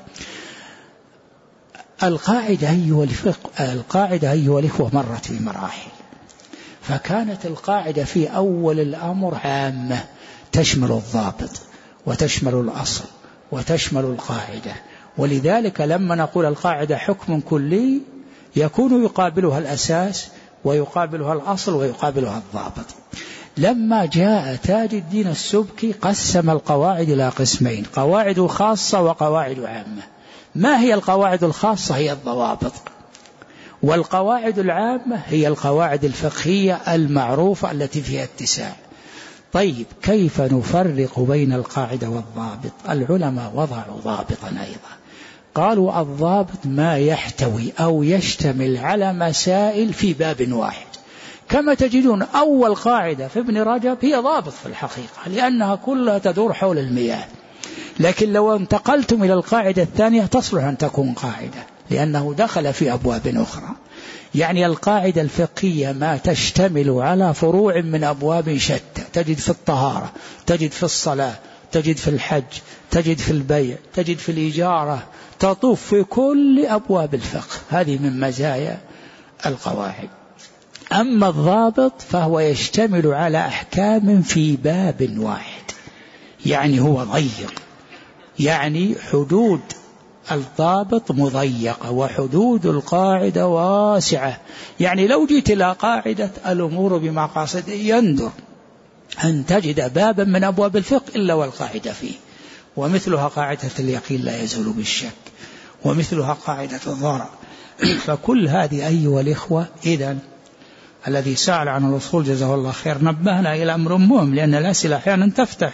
القاعدة أيها الفقه القاعدة أيها الإخوة مرت في مراحل. فكانت القاعدة في أول الأمر عامة تشمل الضابط وتشمل الأصل وتشمل القاعدة. ولذلك لما نقول القاعدة حكم كلي يكون يقابلها الأساس ويقابلها الأصل ويقابلها الضابط. لما جاء تاج الدين السبكي قسم القواعد إلى قسمين: قواعد خاصة وقواعد عامة. ما هي القواعد الخاصة؟ هي الضوابط. والقواعد العامة هي القواعد الفقهية المعروفة التي فيها اتساع. طيب كيف نفرق بين القاعدة والضابط؟ العلماء وضعوا ضابطا أيضا، قالوا الضابط ما يحتوي أو يشتمل على مسائل في باب واحد. كما تجدون أول قاعدة في ابن رجب هي ضابط في الحقيقة لأنها كلها تدور حول المياه، لكن لو انتقلتم إلى القاعدة الثانية تصلح أن تكون قاعدة لأنه دخل في أبواب أخرى. يعني القاعدة الفقهية ما تشتمل على فروع من أبواب شتى، تجد في الطهارة، تجد في الصلاة، تجد في الحج، تجد في البيع، تجد في الإجارة، تطوف في كل أبواب الفقه. هذه من مزايا القواعد. أما الضابط فهو يشتمل على أحكام في باب واحد، يعني هو ضيق، يعني حدود الضابط مضيقة وحدود القاعدة واسعة. يعني لو جيت إلى قاعدة الأمور بمقاصد يندر أن تجد بابا من أبواب الفقه إلا والقاعدة فيه، ومثلها قاعدة اليقين لا يزول بالشك، ومثلها قاعدة الضرر. فكل هذه أيها الإخوة، إذن الذي سأل عن الأصول جزاه الله خير نبهنا إلى أمر مهم، لأن الأسئلة أحيانا تفتح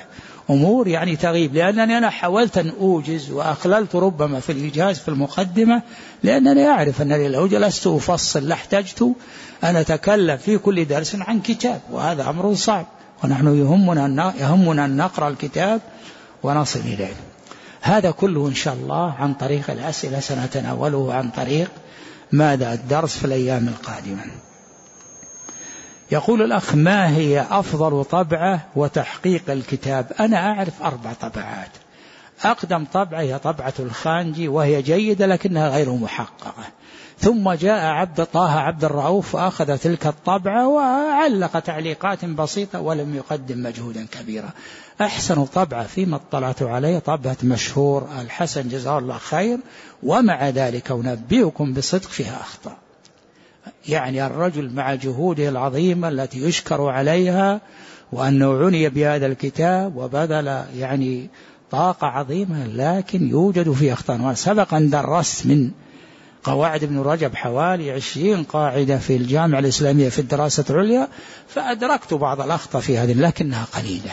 أمور يعني تغيب، لأنني أنا حاولت أن أوجز وأخللت ربما في الإيجاز في المقدمة، لأنني أعرف أنني لو جلست أفصل لاحتجت أن أتكلم في كل درس عن كتاب، وهذا أمر صعب، ونحن يهمنا يهمنا أن نقرأ الكتاب ونصل إليه. هذا كله إن شاء الله عن طريق الأسئلة سنتناوله عن طريق ماذا الدرس في الأيام القادمة. يقول الأخ: ما هي أفضل طبعة وتحقيق الكتاب؟ أنا أعرف أربع طبعات. أقدم طبعة هي طبعة الخانجي، وهي جيدة لكنها غير محققة. ثم جاء عبد طه عبد الرؤوف وأخذ تلك الطبعة وعلق تعليقات بسيطة ولم يقدم مجهودا كبيرا. أحسن طبعة فيما اطلعت عليه طبعة مشهور الحسن جزاه الله خير، ومع ذلك أنبئكم بصدق فيها أخطاء. يعني الرجل مع جهوده العظيمة التي يشكر عليها، وأنه عني بهذا الكتاب وبذل يعني طاقة عظيمة، لكن يوجد فيه أخطاء. وسبق أن درست من قواعد ابن رجب حوالي عشرين قاعدة في الجامعة الإسلامية في الدراسة العليا، فأدركت بعض الأخطاء في هذه لكنها قليلة،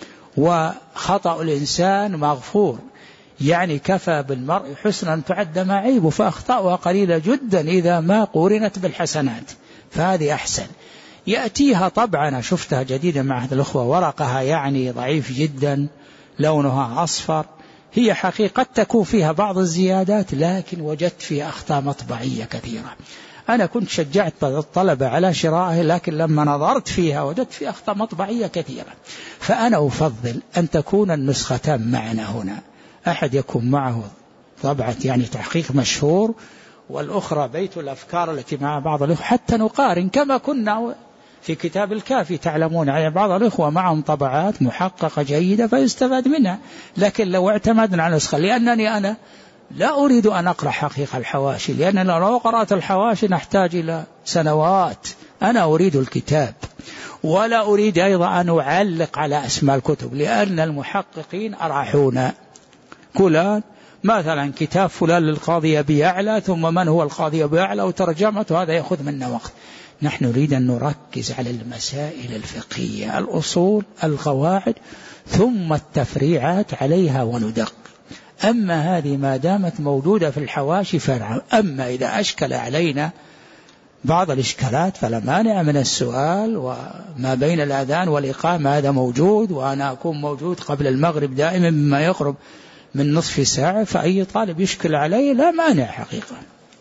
وخطأ الإنسان مغفور. يعني كفى بالمرء حسنا أن تعد معيبه، فأخطأها قليلة جدا إذا ما قورنت بالحسنات، فهذه أحسن. يأتيها طبعا أنا شفتها جديدة مع أحد الأخوة، ورقها يعني ضعيف جدا، لونها أصفر، هي حقيقة قد تكون فيها بعض الزيادات، لكن وجدت فيها أخطاء مطبعية كثيرة. أنا كنت شجعت الطلبة على شرائه، لكن لما نظرت فيها وجدت فيها أخطاء مطبعية كثيرة. فأنا أفضل أن تكون النسختان معنا هنا، أحد يكون معه طبعة يعني تحقيق مشهور، والأخرى بيت الأفكار التي مع بعض الأخوة، حتى نقارن كما كنا في كتاب الكافي. تعلمون على بعض الأخوة معهم طبعات محققة جيدة فيستفاد منها، لكن لو اعتمدنا على نسخة، لأنني أنا لا أريد أن أقرأ حقيقة الحواشي، لأن لو قرأت الحواشي نحتاج إلى سنوات. أنا أريد الكتاب، ولا أريد أيضا أن أعلق على أسماء الكتب، لأن المحققين أراحونا. كلان مثلا كتاب فلان للقاضي أبي يعلى، ثم من هو القاضي أبي يعلى وترجمته، هذا يأخذ منا وقت. نحن نريد أن نركز على المسائل الفقهية، الأصول، القواعد، ثم التفريعات عليها وندق. أما هذه ما دامت موجودة في الحواشي فنعم. أما إذا أشكل علينا بعض الإشكالات فلا مانع من السؤال، وما بين الأذان والإقامة هذا موجود، وأنا أكون موجود قبل المغرب دائما بما يقرب من نصف ساعة، فأي طالب يشكل عليه لا مانع حقيقة.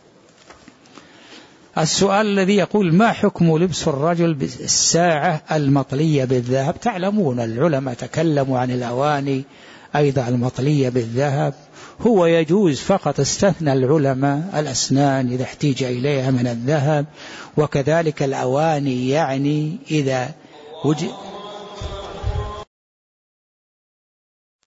السؤال الذي يقول: ما حكم لبس الرجل بالساعة المطلية بالذهب؟ تعلمون العلماء تكلموا عن الأواني أيضا المطلية بالذهب. هو يجوز فقط، استثنى العلماء الأسنان إذا احتيج إليها من الذهب، وكذلك الأواني يعني إذا وجد